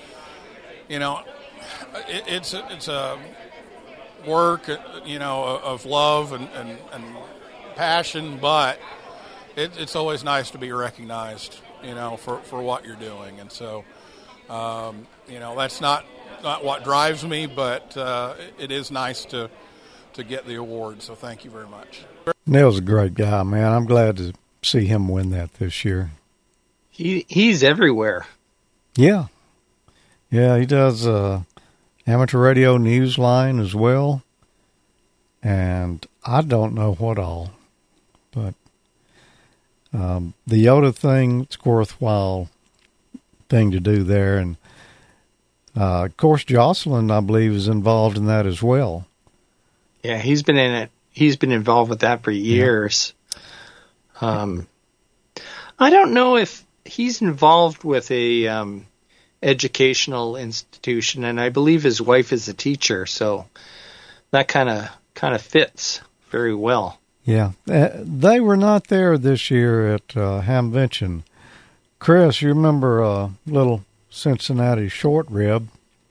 a work, of love and passion, but it's always nice to be recognized, for what you're doing. And so, that's not what drives me, but it is nice to get the award. So thank you very much. Neil's a great guy, man. I'm glad to see him win that this year. He's everywhere. Yeah. Yeah, he does amateur radio Newsline as well. And I don't know what all. But the Yoda thing, it's a worthwhile thing to do there. And, of course, Jocelyn, I believe, is involved in that as well. Yeah, he's been in it. He's been involved with that for years. Yeah. I don't know if he's involved with a educational institution, and I believe his wife is a teacher, so that kind of fits very well. Yeah, they were not there this year at Hamvention. Chris, you remember little Cincinnati short rib?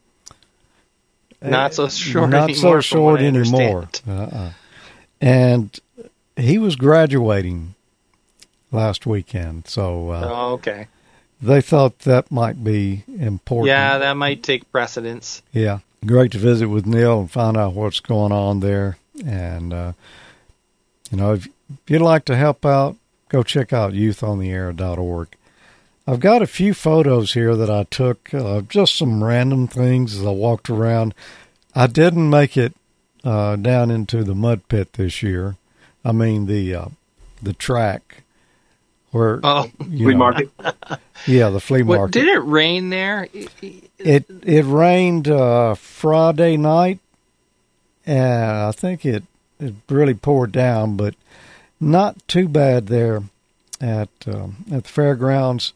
Not so short not anymore. So short anymore. And he was graduating last weekend, so okay. They thought that might be important. Yeah, that might take precedence. Yeah, great to visit with Neil and find out what's going on there. And if you'd like to help out, go check out youthontheair.org. I've got a few photos here that I took, just some random things as I walked around. I didn't make it down into the mud pit this year. I mean the track where flea market. Yeah, the flea market. Did it rain there? It rained Friday night, and I think it really poured down, but not too bad there at the fairgrounds.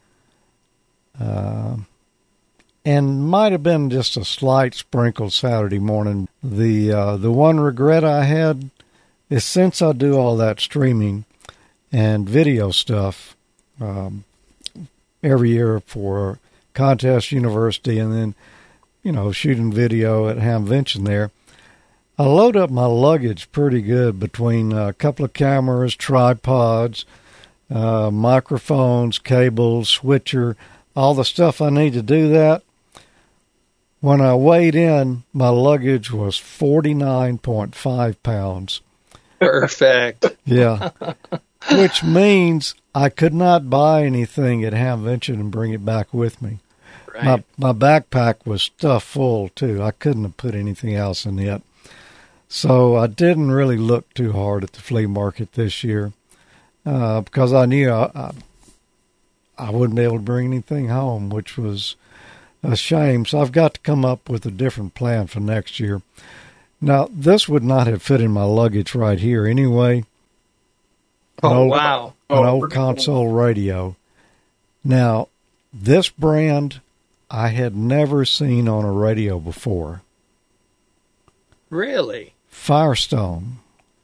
And might have been just a slight sprinkle Saturday morning. The one regret I had is since I do all that streaming and video stuff every year for Contest University, and then shooting video at Hamvention there, I load up my luggage pretty good between a couple of cameras, tripods, microphones, cables, switcher, all the stuff I need to do that. When I weighed in, my luggage was 49.5 pounds. Perfect. Yeah. Which means I could not buy anything at Hamvention and bring it back with me. Right. My backpack was stuffed full, too. I couldn't have put anything else in it. So I didn't really look too hard at the flea market this year because I knew I wouldn't be able to bring anything home, which was a shame. So I've got to come up with a different plan for next year. Now, this would not have fit in my luggage right here anyway. Wow. An old console radio. Now, this brand I had never seen on a radio before. Really? Firestone.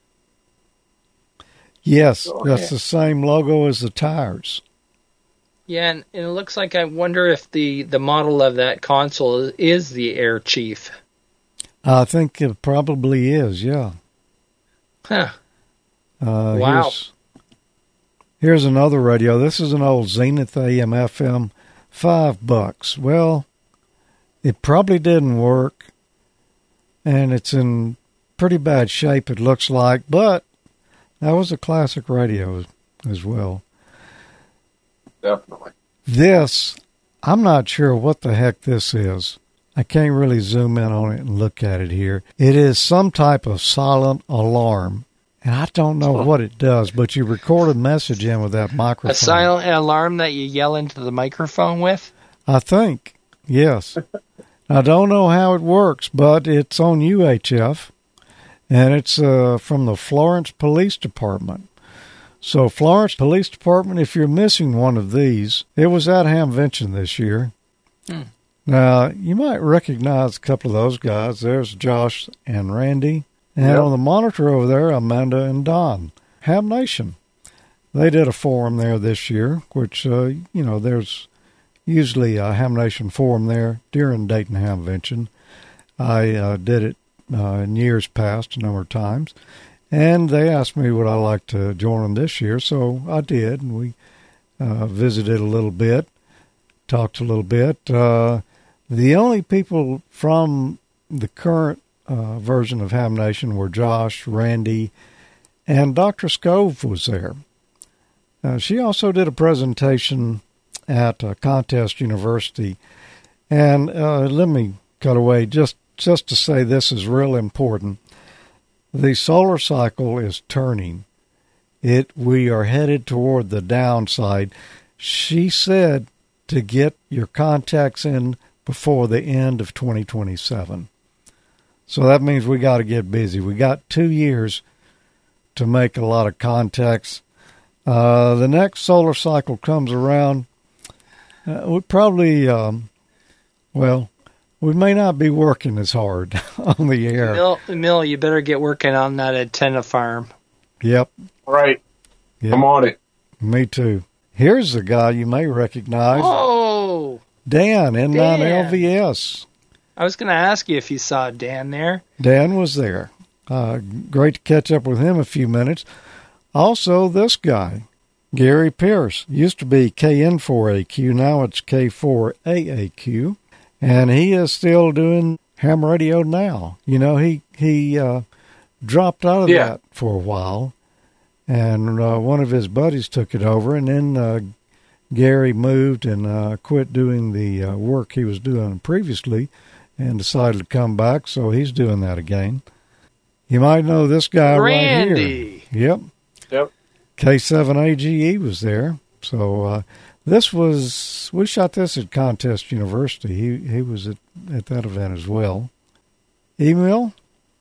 Yes, that's the same logo as the tires. Yeah, and it looks like, I wonder if the model of that console is the Air Chief. I think it probably is, yeah. Huh. Wow. Here's another radio. This is an old Zenith AM FM, $5. Well, it probably didn't work, and it's in pretty bad shape, it looks like, but that was a classic radio as well. Definitely. This, I'm not sure what the heck this is. I can't really zoom in on it and look at it here. It is some type of silent alarm, and I don't know what it does, but you record a message in with that microphone. A silent alarm that you yell into the microphone with? I think, yes. I don't know how it works, but it's on UHF, and it's from the Florence Police Department. So Florence Police Department, if you're missing one of these, it was at Hamvention this year. Now, you might recognize a couple of those guys. There's Josh and Randy. And on the monitor over there, Amanda and Don. Ham Nation. They did a forum there this year, which, there's usually a Ham Nation forum there during Dayton Hamvention. I did it in years past a number of times. And they asked me would I like to join them this year, so I did. And we visited a little bit, talked a little bit. The only people from the current version of Ham Nation were Josh, Randy, and Dr. Scove was there. She also did a presentation at Contest University. And let me cut away just to say this is real important. The solar cycle is turning. We are headed toward the downside. She said to get your contacts in before the end of 2027. So that means we got to get busy. We got 2 years to make a lot of contacts. The next solar cycle comes around. We probably, we may not be working as hard on the air. Mill, you better get working on that antenna farm. Yep. Right. Yep. I'm on it. Me too. Here's a guy you may recognize. Oh! Dan, N9LVS. I was going to ask you if you saw Dan there. Dan was there. Great to catch up with him a few minutes. Also, this guy, Gary Pierce, used to be KN4AQ, now it's K4AAQ, and he is still doing ham radio now. You know, he dropped out of that for a while, and one of his buddies took it over, and then Gary moved and quit doing the work he was doing previously and decided to come back, so he's doing that again. You might know this guy Randy. right here. Yep. K7AGE was there. So we shot this at Contest University. He was at that event as well. Email?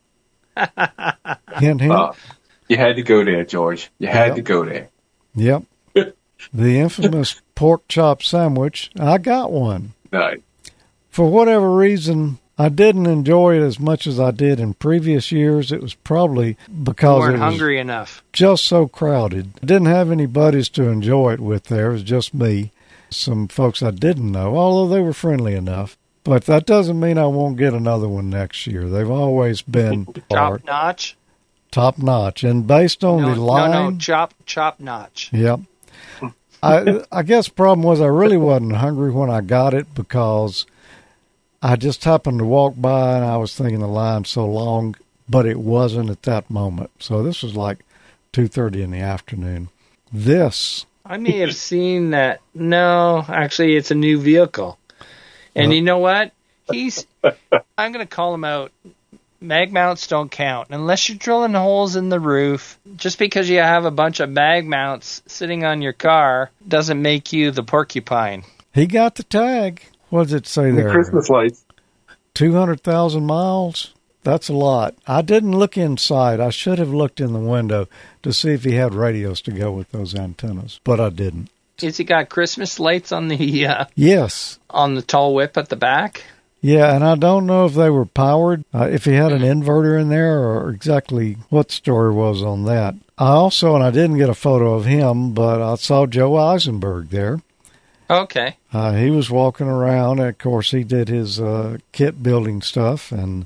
Hint, hint. You had to go there, George. You had to go there. Yep. The infamous pork chop sandwich. I got one. Nice. For whatever reason, I didn't enjoy it as much as I did in previous years. It was probably because you weren't it was hungry enough. Just so crowded. I didn't have any buddies to enjoy it with there. It was just me. Some folks I didn't know, although they were friendly enough. But that doesn't mean I won't get another one next year. They've always been top notch. Top notch. And based on the line... Chop notch. Yep. I guess the problem was I really wasn't hungry when I got it because I just happened to walk by and I was thinking the line's so long, but it wasn't at that moment. So this was like 2:30 in the afternoon. I may have seen that. No, actually, it's a new vehicle. And you know what? I'm going to call him out. Mag mounts don't count. Unless you're drilling holes in the roof, just because you have a bunch of mag mounts sitting on your car doesn't make you the porcupine. He got the tag. What does it say there? The Christmas lights. 200,000 miles? That's a lot. I didn't look inside. I should have looked in the window to see if he had radios to go with those antennas, but I didn't. Has he got Christmas lights on the yes, on the tall whip at the back? Yeah, and I don't know if they were powered, if he had an inverter in there, or exactly what the story was on that. And I didn't get a photo of him, but I saw Joe Eisenberg there. Okay. He was walking around. Of course, he did his kit building stuff. And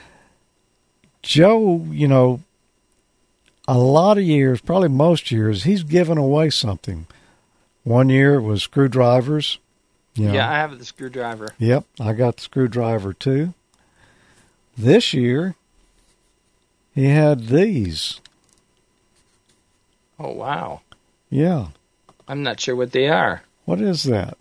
Joe, a lot of years, probably most years, he's given away something. One year it was screwdrivers. Yeah, I have the screwdriver. Yep, I got the screwdriver too. This year, he had these. Oh, wow. Yeah. I'm not sure what they are. What is that?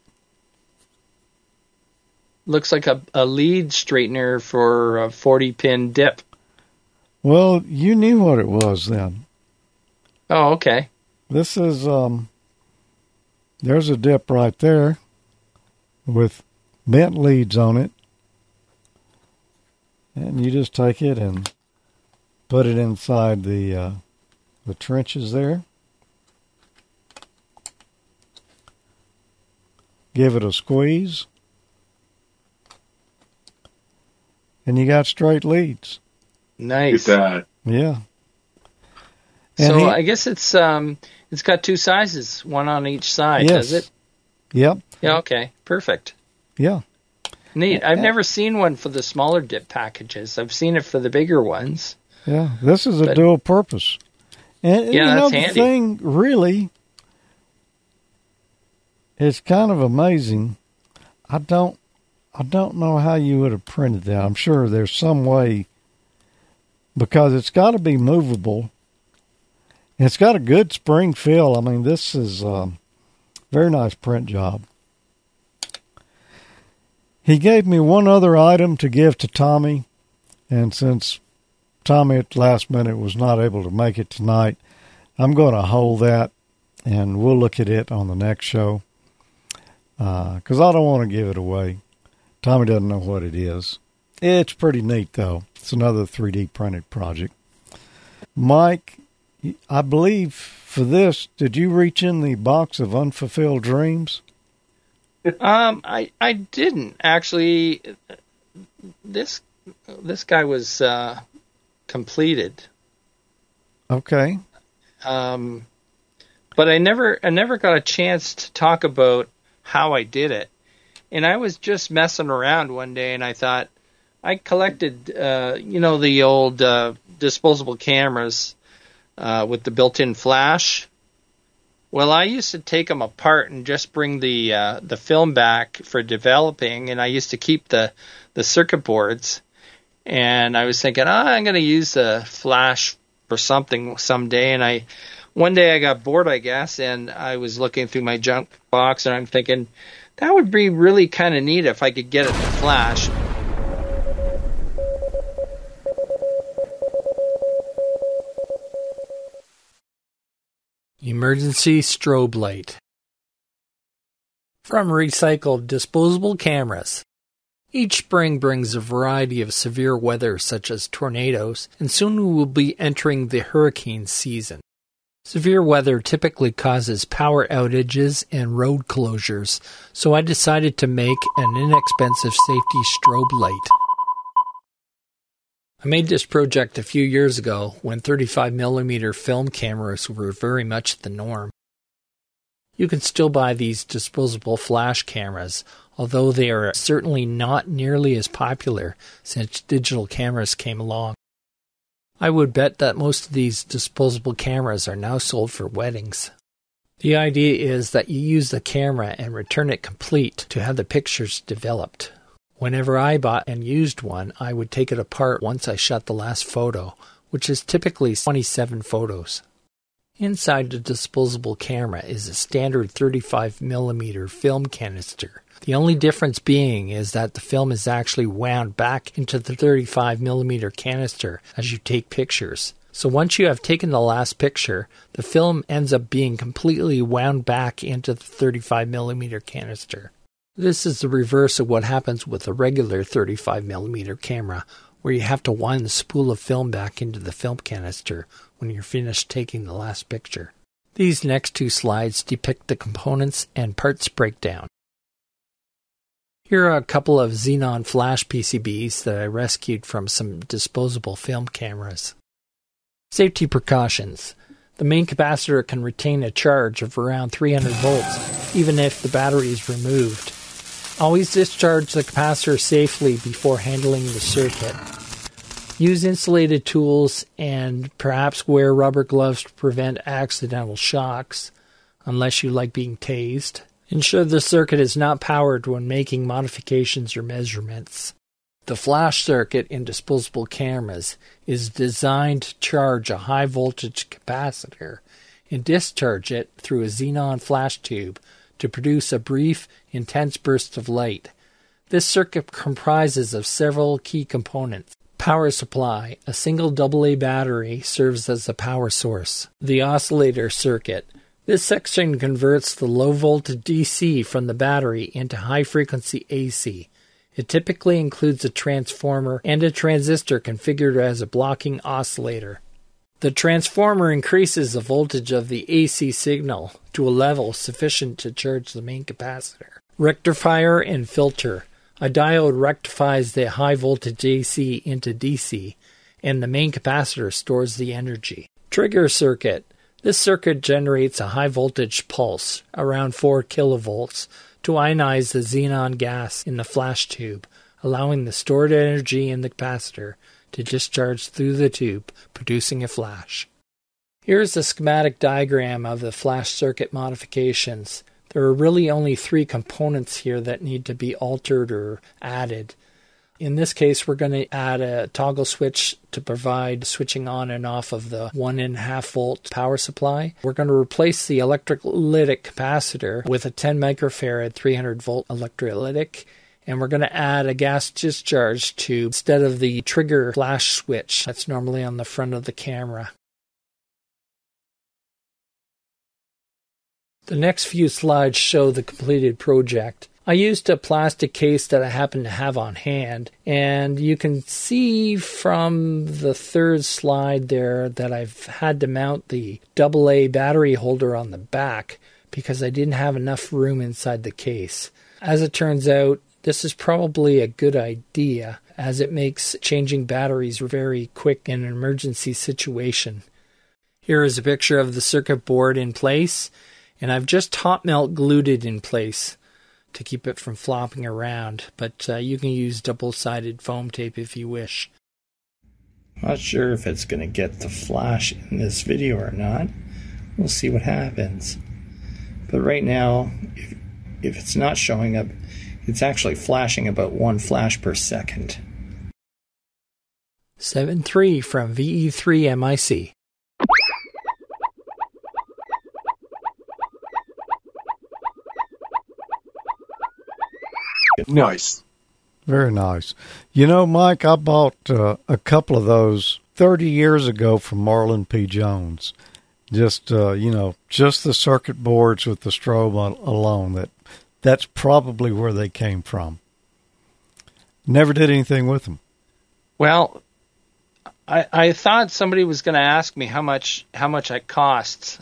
Looks like a lead straightener for a 40-pin dip. Well, you knew what it was then. Oh, okay. This is, there's a dip right there with bent leads on it. And you just take it and put it inside the trenches there. Give it a squeeze. And you got straight leads. Nice. Get that. Yeah. And I guess it's got two sizes, one on each side, does it? Yep. Yeah, okay. Perfect. Yeah. Neat. I've never seen one for the smaller dip packages. I've seen it for the bigger ones. Yeah, this is a dual purpose. And yeah, that's the handy. thing really is kind of amazing. I don't know how you would have printed that. I'm sure there's some way, because it's got to be movable. It's got a good spring feel. I mean, this is a very nice print job. He gave me one other item to give to Tommy, and since Tommy at the last minute was not able to make it tonight, I'm going to hold that, and we'll look at it on the next show, because I don't want to give it away. Tommy doesn't know what it is. It's pretty neat, though. It's another 3D printed project. Mike, I believe for this, did you reach in the box of unfulfilled dreams? I didn't actually. This guy was completed. Okay. But I never got a chance to talk about how I did it. And I was just messing around one day, and I thought, I collected, the old disposable cameras with the built-in flash. Well, I used to take them apart and just bring the film back for developing, and I used to keep the circuit boards. And I was thinking, I'm going to use the flash for something someday. And one day I got bored, I guess, and I was looking through my junk box, and I'm thinking, that would be really kind of neat if I could get it to flash. Emergency strobe light. From recycled disposable cameras. Each spring brings a variety of severe weather such as tornadoes, and soon we will be entering the hurricane season. Severe weather typically causes power outages and road closures, so I decided to make an inexpensive safety strobe light. I made this project a few years ago when 35mm film cameras were very much the norm. You can still buy these disposable flash cameras, although they are certainly not nearly as popular since digital cameras came along. I would bet that most of these disposable cameras are now sold for weddings. The idea is that you use the camera and return it complete to have the pictures developed. Whenever I bought and used one, I would take it apart once I shot the last photo, which is typically 27 photos. Inside the disposable camera is a standard 35mm film canister. The only difference being is that the film is actually wound back into the 35mm canister as you take pictures. So once you have taken the last picture, the film ends up being completely wound back into the 35mm canister. This is the reverse of what happens with a regular 35mm camera, where you have to wind the spool of film back into the film canister when you're finished taking the last picture. These next two slides depict the components and parts breakdown. Here are a couple of xenon flash PCBs that I rescued from some disposable film cameras. Safety precautions. The main capacitor can retain a charge of around 300 volts, even if the battery is removed. Always discharge the capacitor safely before handling the circuit. Use insulated tools and perhaps wear rubber gloves to prevent accidental shocks, unless you like being tased. Ensure the circuit is not powered when making modifications or measurements. The flash circuit in disposable cameras is designed to charge a high voltage capacitor and discharge it through a xenon flash tube to produce a brief, intense burst of light. This circuit comprises of several key components. Power supply. A single AA battery serves as the power source. The oscillator circuit. This section converts the low-voltage DC from the battery into high-frequency AC. It typically includes a transformer and a transistor configured as a blocking oscillator. The transformer increases the voltage of the AC signal to a level sufficient to charge the main capacitor. Rectifier and filter. A diode rectifies the high-voltage AC into DC, and the main capacitor stores the energy. Trigger circuit. This circuit generates a high-voltage pulse, around 4 kilovolts, to ionize the xenon gas in the flash tube, allowing the stored energy in the capacitor to discharge through the tube, producing a flash. Here's a schematic diagram of the flash circuit modifications. There are really only 3 components here that need to be altered or added. In this case, we're going to add a toggle switch to provide switching on and off of the 1.5 volt power supply. We're going to replace the electrolytic capacitor with a 10 microfarad 300 volt electrolytic. And we're going to add a gas discharge tube instead of the trigger flash switch that's normally on the front of the camera. The next few slides show the completed project. I used a plastic case that I happen to have on hand, and you can see from the third slide there that I've had to mount the AA battery holder on the back because I didn't have enough room inside the case. As it turns out, this is probably a good idea as it makes changing batteries very quick in an emergency situation. Here is a picture of the circuit board in place, and I've just hot melt glued it in place to keep it from flopping around, but you can use double-sided foam tape if you wish. Not sure if it's going to get the flash in this video or not. We'll see what happens. But right now, if it's not showing up, it's actually flashing about 1 flash per second. 7.3 from VE3MIC. Nice. Very nice. You know, Mike, I bought a couple of those 30 years ago from Marlin P. Jones. Just, just the circuit boards with the strobe alone. That's probably where they came from. Never did anything with them. Well, I thought somebody was going to ask me how much it costs.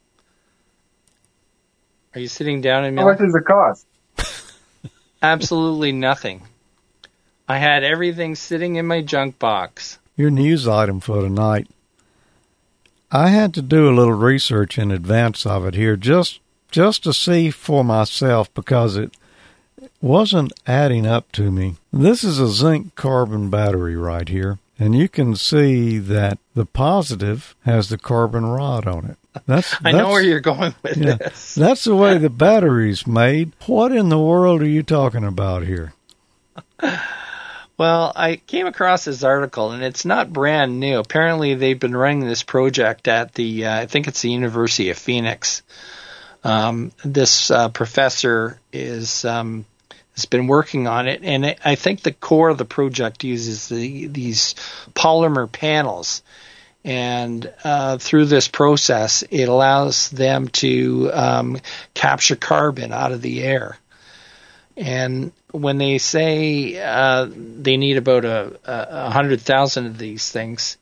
Are you sitting down and how much does it cost? Absolutely nothing. I had everything sitting in my junk box. Your news item for tonight. I had to do a little research in advance of it here just to see for myself because it wasn't adding up to me. This is a zinc carbon battery right here, and you can see that the positive has the carbon rod on it. I know where you're going with this. That's the way the battery's made. What in the world are you talking about here? Well, I came across this article, and it's not brand new. Apparently, they've been running this project at the, I think it's the University of Phoenix. This professor has been working on it, and I think the core of the project uses these polymer panels. And through this process, it allows them to capture carbon out of the air. And when they say they need about 100,000 of these things,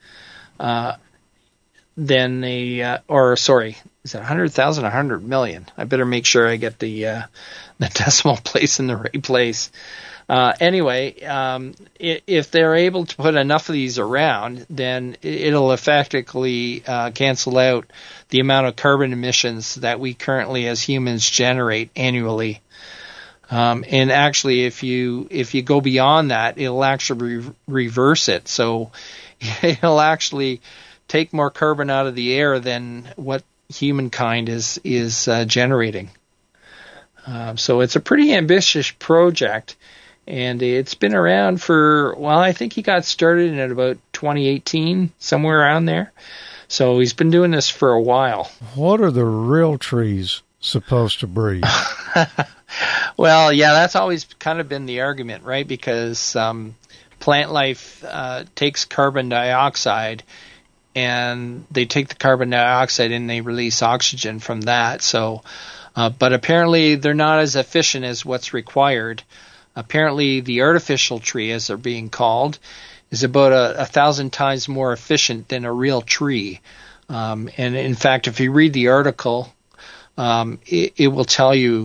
then they, is it 100,000 or 100 million? I better make sure I get the decimal place in the right place. Anyway, if they're able to put enough of these around, then it'll effectively cancel out the amount of carbon emissions that we currently as humans generate annually. And actually, if you go beyond that, it'll actually reverse it. So it'll actually take more carbon out of the air than what humankind is generating. So it's a pretty ambitious project. And it's been around for, I think he got started in about 2018, somewhere around there. So he's been doing this for a while. What are the real trees supposed to breathe? Well, yeah, that's always kind of been the argument, right? Because plant life takes carbon dioxide, and they take the carbon dioxide and they release oxygen from that. So, but apparently they're not as efficient as what's required. Apparently, the artificial tree, as they're being called, is about 1,000 times more efficient than a real tree. And in fact, if you read the article, it will tell you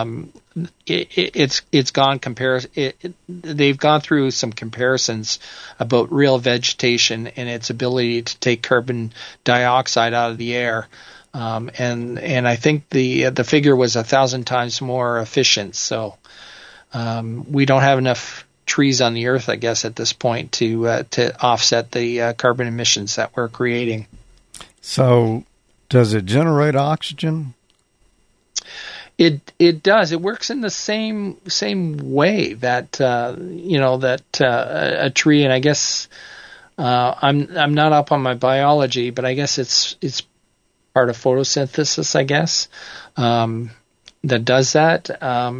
it's gone they've gone through some comparisons about real vegetation and its ability to take carbon dioxide out of the air. And I think the figure was 1,000 times more efficient. So we don't have enough trees on the earth, I guess, at this point to offset the carbon emissions that we're creating. So, does it generate oxygen? It does. It works in the same way that a tree, and I guess I'm not up on my biology, but I guess it's part of photosynthesis, I guess, that does that.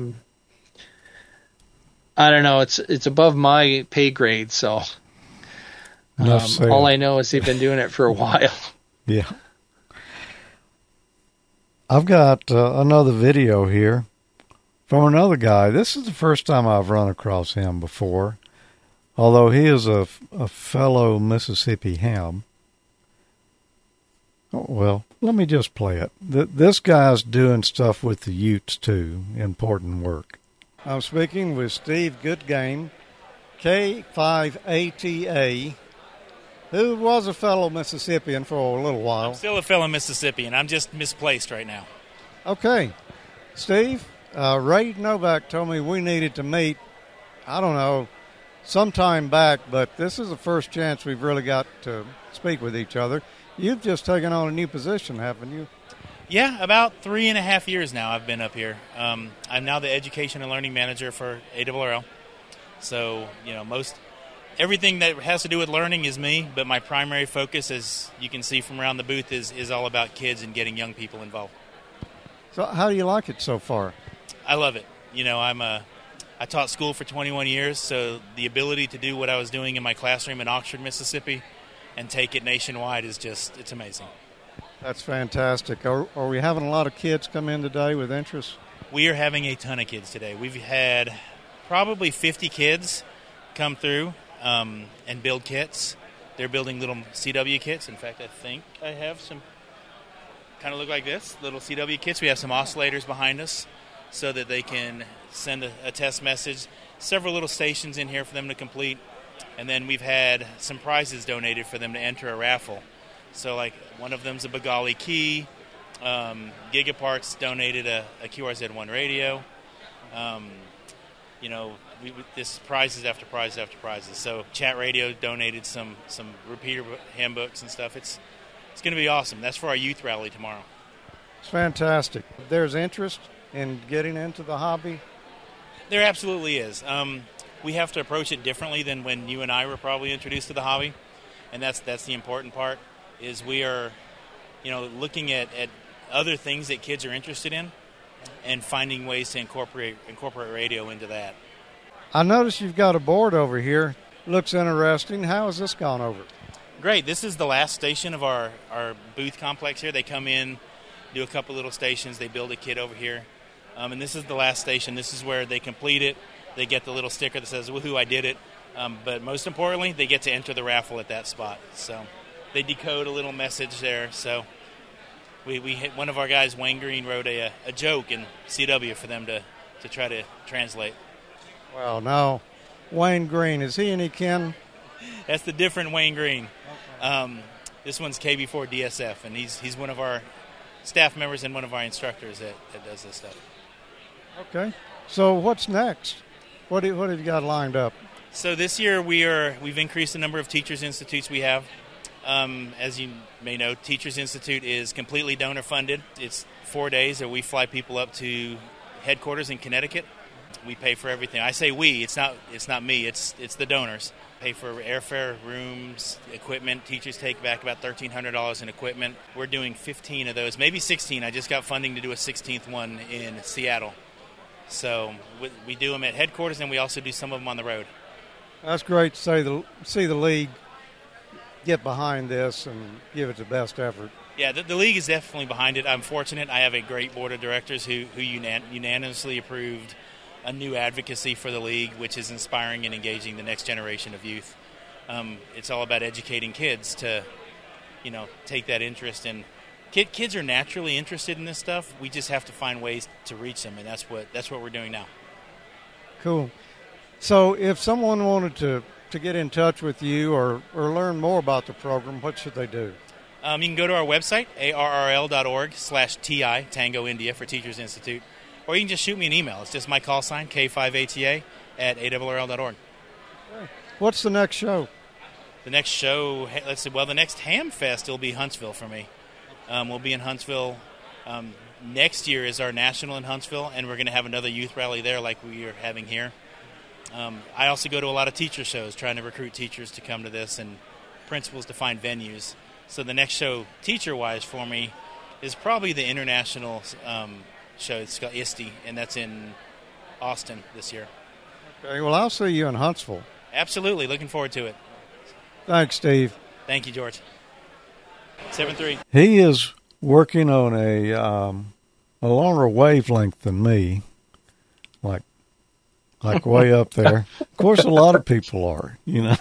I don't know. It's above my pay grade, so all I know is they've been doing it for a while. Yeah. I've got another video here from another guy. This is the first time I've run across him before, although he is a fellow Mississippi ham. Oh, well, let me just play it. This guy's doing stuff with the Utes, too. Important work. I'm speaking with Steve Goodgame, K5ATA, who was a fellow Mississippian for a little while. I'm still a fellow Mississippian. I'm just misplaced right now. Okay. Steve, Ray Novak told me we needed to meet, I don't know, sometime back, but this is the first chance we've really got to speak with each other. You've just taken on a new position, haven't you? Yeah, about 3.5 years now I've been up here. I'm now the Education and Learning Manager for ARRL. So, everything that has to do with learning is me, but my primary focus, as you can see from around the booth, is all about kids and getting young people involved. So how do you like it so far? I love it. I taught school for 21 years, so the ability to do what I was doing in my classroom in Oxford, Mississippi, and take it nationwide is it's amazing. That's fantastic. Are we having a lot of kids come in today with interest? We are having a ton of kids today. We've had probably 50 kids come through and build kits. They're building little CW kits. In fact, I think I have some kind of look like this, little CW kits. We have some oscillators behind us so that they can send a test message. Several little stations in here for them to complete. And then we've had some prizes donated for them to enter a raffle. So, like, one of them's a Bengali key. Gigaparts donated a QRZ1 radio. This prizes after prizes after prizes. So, Chat Radio donated some repeater handbooks and stuff. It's going to be awesome. That's for our youth rally tomorrow. It's fantastic. There's interest in getting into the hobby? There absolutely is. We have to approach it differently than when you and I were probably introduced to the hobby, and that's the important part. Is we are, looking at other things that kids are interested in, and finding ways to incorporate radio into that. I notice you've got a board over here. Looks interesting. How has this gone over? Great. This is the last station of our booth complex here. They come in, do a couple little stations. They build a kit over here. And this is the last station. This is where they complete it. They get the little sticker that says, woohoo, I did it. But most importantly, they get to enter the raffle at that spot. So they decode a little message there. So we hit one of our guys, Wayne Green, wrote a joke in CW for them to try to translate. Well, now, Wayne Green, is he any kin? That's the different Wayne Green. This one's KB4 DSF, and he's one of our staff members and one of our instructors that does this stuff. Okay. So what's next? What have you got lined up? So this year we've increased the number of Teachers Institutes we have. As you may know, Teachers Institute is completely donor funded. It's 4 days that we fly people up to headquarters in Connecticut. We pay for everything. I say we. It's not me. It's the donors. Pay for airfare, rooms, equipment. Teachers take back about $1,300 in equipment. We're doing 15 of those, maybe 16. I just got funding to do a 16th one in Seattle. So we do them at headquarters, and we also do some of them on the road. That's great to see the league get behind this and give it the best effort. Yeah, the league is definitely behind it. I'm fortunate. I have a great board of directors who unanimously approved a new advocacy for the league, which is inspiring and engaging the next generation of youth. It's all about educating kids to, take that interest in. Kids are naturally interested in this stuff. We just have to find ways to reach them, and that's what we're doing now. Cool. So, if someone wanted to get in touch with you or learn more about the program, what should they do? You can go to our website, arrl.org/TI, Tango India for Teachers Institute. Or you can just shoot me an email. It's just my call sign, K5ATA, @ARRL.org. What's the next show? The next show, let's see. Well, the next Ham Fest will be Huntsville for me. We'll be in Huntsville. Next year is our national in Huntsville, and we're going to have another youth rally there like we are having here. I also go to a lot of teacher shows, trying to recruit teachers to come to this and principals to find venues. So the next show, teacher-wise for me, is probably the international show. It's called ISTE, and that's in Austin this year. Okay, well, I'll see you in Huntsville. Absolutely. Looking forward to it. Thanks, Steve. Thank you, George. 7-3. He is working on a longer wavelength than me, like way up there. Of course, a lot of people are,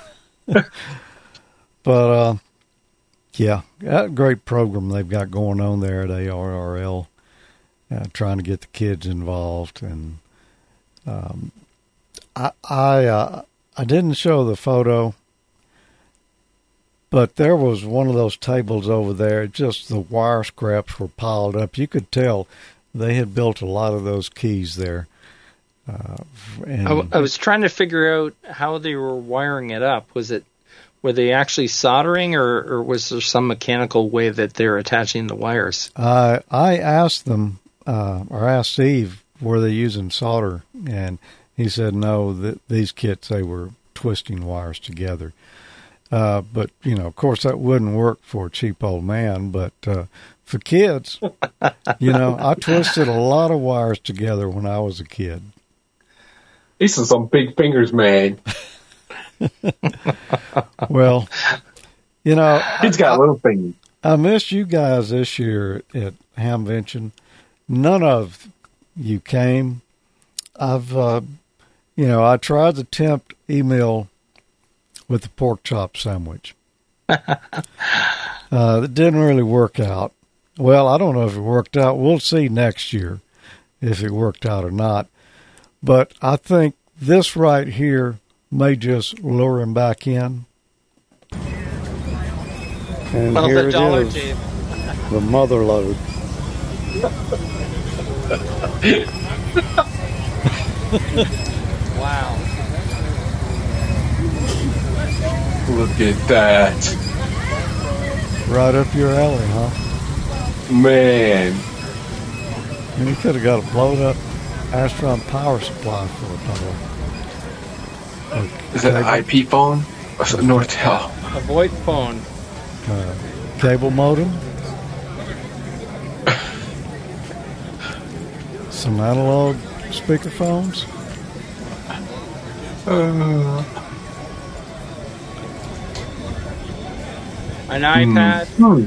But, yeah, that great program they've got going on there at ARRL, trying to get the kids involved. And I didn't show the photo, but there was one of those tables over there. Just the wire scraps were piled up. You could tell they had built a lot of those keys there. I was trying to figure out how they were wiring it up. Were they actually soldering, or was there some mechanical way that they're attaching the wires? I asked them, or asked Steve, were they using solder? And he said no, these kits, they were twisting wires together. But, of course, that wouldn't work for a cheap old man. But for kids, I twisted a lot of wires together when I was a kid. These are some big fingers, man. Well, he's got little fingers. I missed you guys this year at Hamvention. None of you came. I tried to tempt Emil with the pork chop sandwich. It didn't really work out. Well, I don't know if it worked out. We'll see next year if it worked out or not. But I think this right here may just lure him back in. And well, here the it dollar, is, Dave. the mother load. Wow. Look at that. Right up your alley, huh? Man. And you could have got a blown up Astron power supply for $1. Is that an IP phone? Or is it Nortel? A VoIP phone. Cable modem. Some analog speakerphones. An iPad.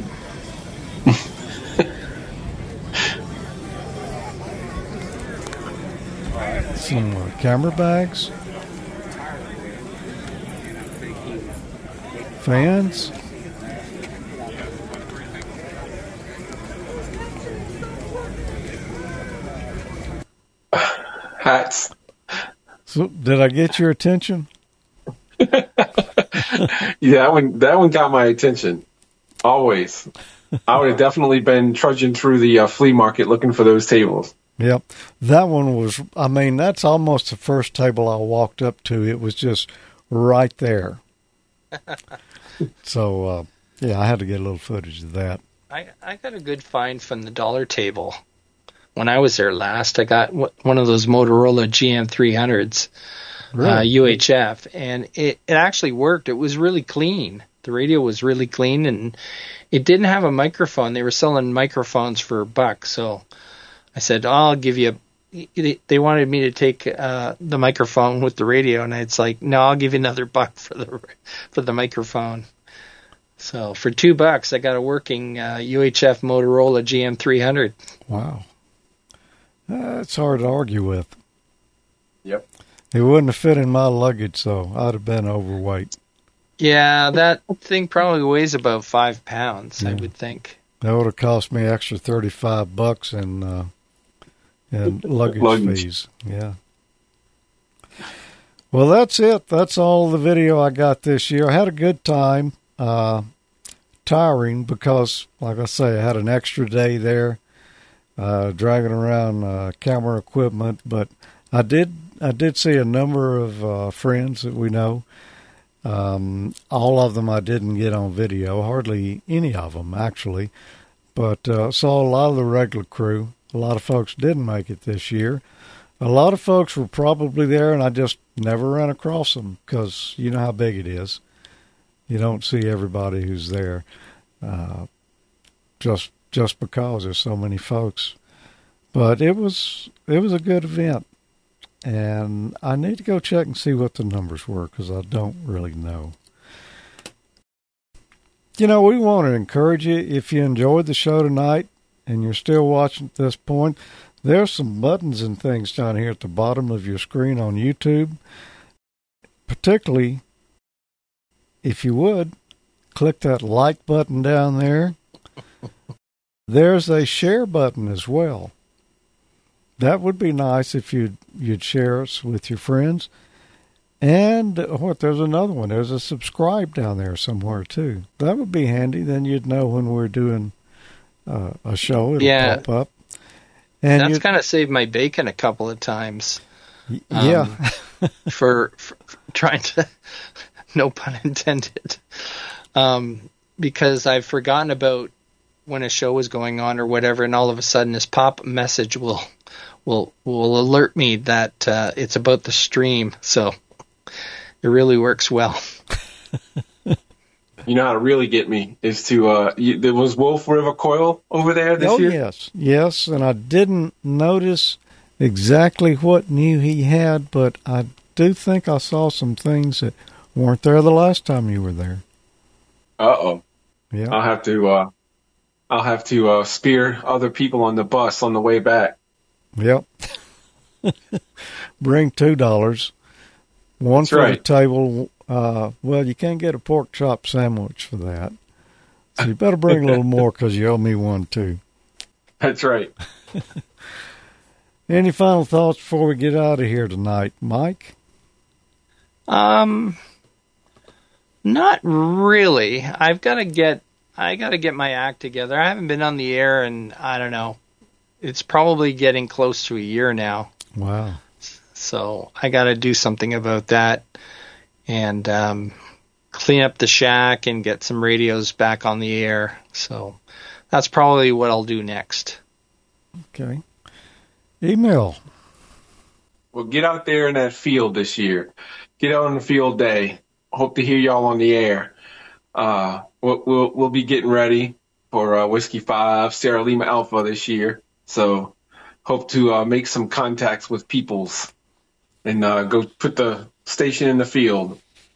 Some camera bags. Fans. Hats. So, did I get your attention? Yeah, that one got my attention. Always. I would have definitely been trudging through the flea market looking for those tables. Yep. That one was, that's almost the first table I walked up to. It was just right there. So, I had to get a little footage of that. I got a good find from the dollar table. When I was there last, I got one of those Motorola GM300s, really? UHF, and it actually worked. It was really clean. The radio was really clean, and it didn't have a microphone. They were selling microphones for $1, so I said, I'll give you they wanted me to take the microphone with the radio, and it's like, no, I'll give you another $1 for the microphone. So for $2, I got a working UHF Motorola GM300. Wow. It's hard to argue with. Yep. It wouldn't have fit in my luggage, so I'd have been overweight. Yeah, that thing probably weighs about 5 pounds, I would think. That would have cost me extra $35 in luggage fees. Yeah. Well, that's it. That's all the video I got this year. I had a good time. Tiring because, like I say, I had an extra day there, dragging around camera equipment. But I did did see a number of friends that we know. All of them I didn't get on video, hardly any of them actually, but saw a lot of the regular crew. A lot of folks didn't make it this year. A lot of folks were probably there, and I just never ran across them because you know how big it is. You don't see everybody who's there, just because there's so many folks. But it was a good event, and I need to go check and see what the numbers were because I don't really know. You know, we want to encourage you, if you enjoyed the show tonight and you're still watching at this point, there's some buttons and things down here at the bottom of your screen on YouTube. Particularly, if you would, click that like button down there. There's a share button as well. That would be nice if you'd share us with your friends. And there's another one. There's a subscribe down there somewhere too. That would be handy. Then you'd know when we're doing a show. It'll pop up. And that's kind of saved my bacon a couple of times. Yeah. for trying to, no pun intended, because I've forgotten about when a show was going on or whatever, and all of a sudden this pop-up message will alert me that it's about the stream. So it really works well. You know how to really get me is to there was Wolf River Coil over there this year? Yes, and I didn't notice exactly what new he had, but I do think I saw some things that weren't there the last time you were there. Uh-oh. Yeah. I'll have to spear other people on the bus on the way back. Yep. Bring $2. One for the table. Well, you can't get a pork chop sandwich for that. So you better bring a little more because you owe me one too. That's right. Any final thoughts before we get out of here tonight, Mike? Not really. I gotta get my act together. I haven't been on the air and I don't know. It's probably getting close to a year now. Wow. So I got to do something about that and clean up the shack and get some radios back on the air. So that's probably what I'll do next. Okay. Email. Well, get out there in that field this year. Get out on the field day. Hope to hear y'all on the air. We'll be getting ready for Whiskey 5, Sierra Lima Alpha this year. So hope to make some contacts with peoples and go put the station in the field.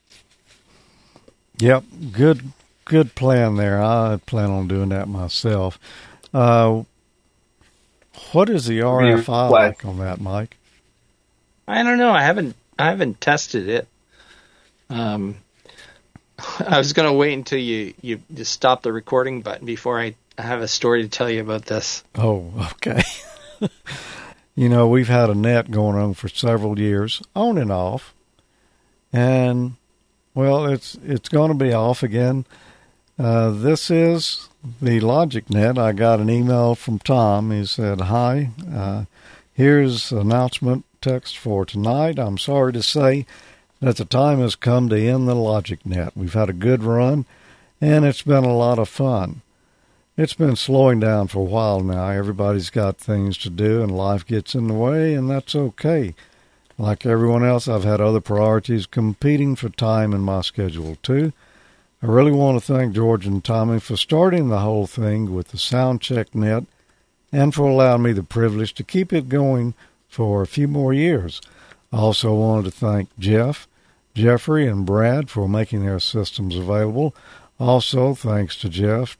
Yep, good plan there. I plan on doing that myself. What is the RFI like on that, Mike? I don't know. I haven't tested it. I was going to wait until you stop the recording button before I have a story to tell you about this. Oh, okay. You know, we've had a net going on for several years, on and off. And, well, it's going to be off again. This is the Logic Net. I got an email from Tom. He said, hi, here's announcement text for tonight. I'm sorry to say that the time has come to end the Logic Net. We've had a good run, and it's been a lot of fun. It's been slowing down for a while now. Everybody's got things to do, and life gets in the way, and that's okay. Like everyone else, I've had other priorities competing for time in my schedule, too. I really want to thank George and Tommy for starting the whole thing with the Soundcheck Net and for allowing me the privilege to keep it going for a few more years. I also wanted to thank Jeff, Jeffrey, and Brad for making their systems available. Also, thanks to Jeff,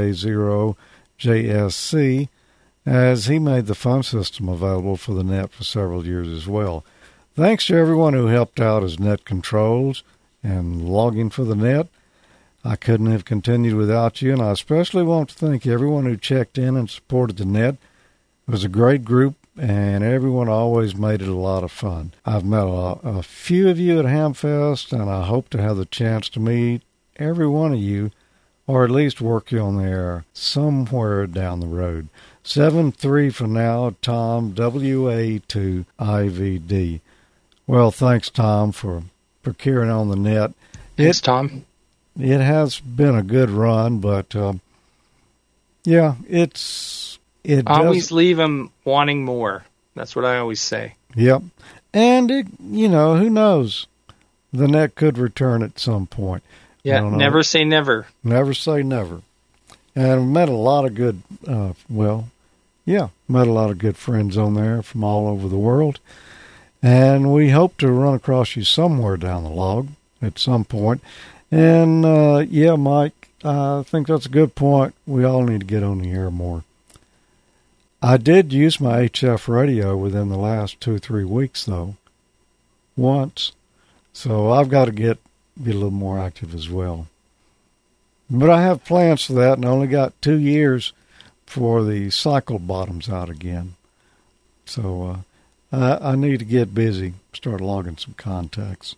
WA0JSC, as he made the phone system available for the net for several years as well. Thanks to everyone who helped out as net controls and logging for the net. I couldn't have continued without you, and I especially want to thank everyone who checked in and supported the net. It was a great group, and everyone always made it a lot of fun. I've met a few of you at Hamfest, and I hope to have the chance to meet every one of you, or at least work you on the air somewhere down the road. 7-3 for now, Tom, WA2IVD. Well, thanks, Tom, for carrying on the net. Thanks, Tom. It has been a good run, but yeah, it always leave them wanting more. That's what I always say. Yep, and who knows? The net could return at some point. Yeah, never say never. Never say never. And met a lot of good, met a lot of good friends on there from all over the world. And we hope to run across you somewhere down the log at some point. And, Mike, I think that's a good point. We all need to get on the air more. I did use my HF radio within the last 2-3 weeks, though, once. So I've got to get a little more active as well. But I have plans for that, and I only got 2 years for the cycle bottoms out again. So I need to get busy, start logging some contacts.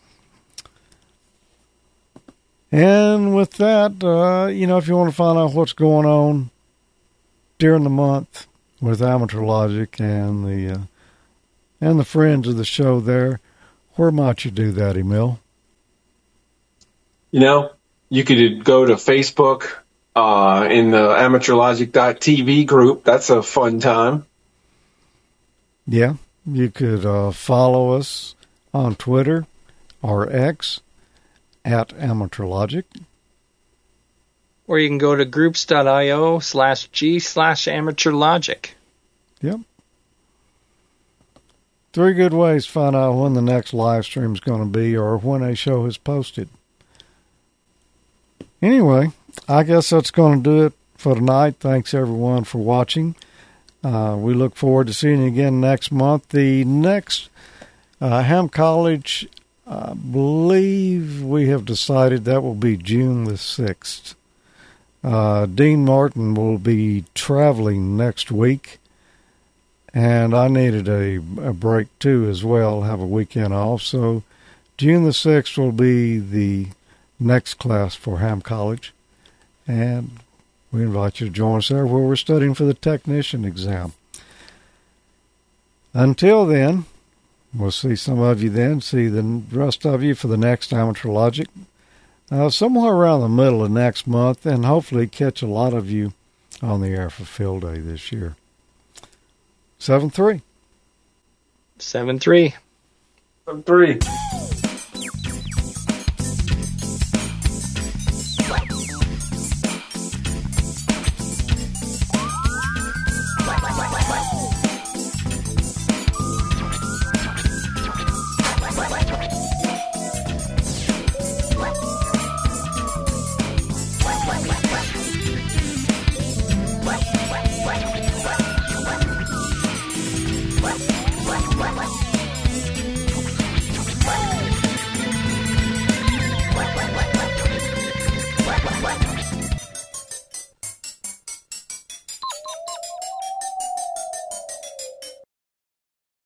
And with that, if you want to find out what's going on during the month with Amateur Logic and the friends of the show there, where might you do that, Emil? You could go to Facebook in the amateurlogic.tv group. That's a fun time. Yeah, you could follow us on Twitter or X at AmateurLogic. Or you can go to groups.io/g/amateurlogic. Yep. 3 good ways to find out when the next live stream is going to be or when a show is posted. Anyway, I guess that's going to do it for tonight. Thanks, everyone, for watching. We look forward to seeing you again next month. The next Ham College, I believe we have decided that will be June the 6th. Dean Martin will be traveling next week, and I needed a break, too, as well, have a weekend off. So June the 6th will be the next class for Ham College, and we invite you to join us there where we're studying for the technician exam. Until then, we'll see some of you then, see the rest of you for the next Amateur Logic, somewhere around the middle of next month, and hopefully catch a lot of you on the air for Field Day this year. 7-3. 7-3. 7-3.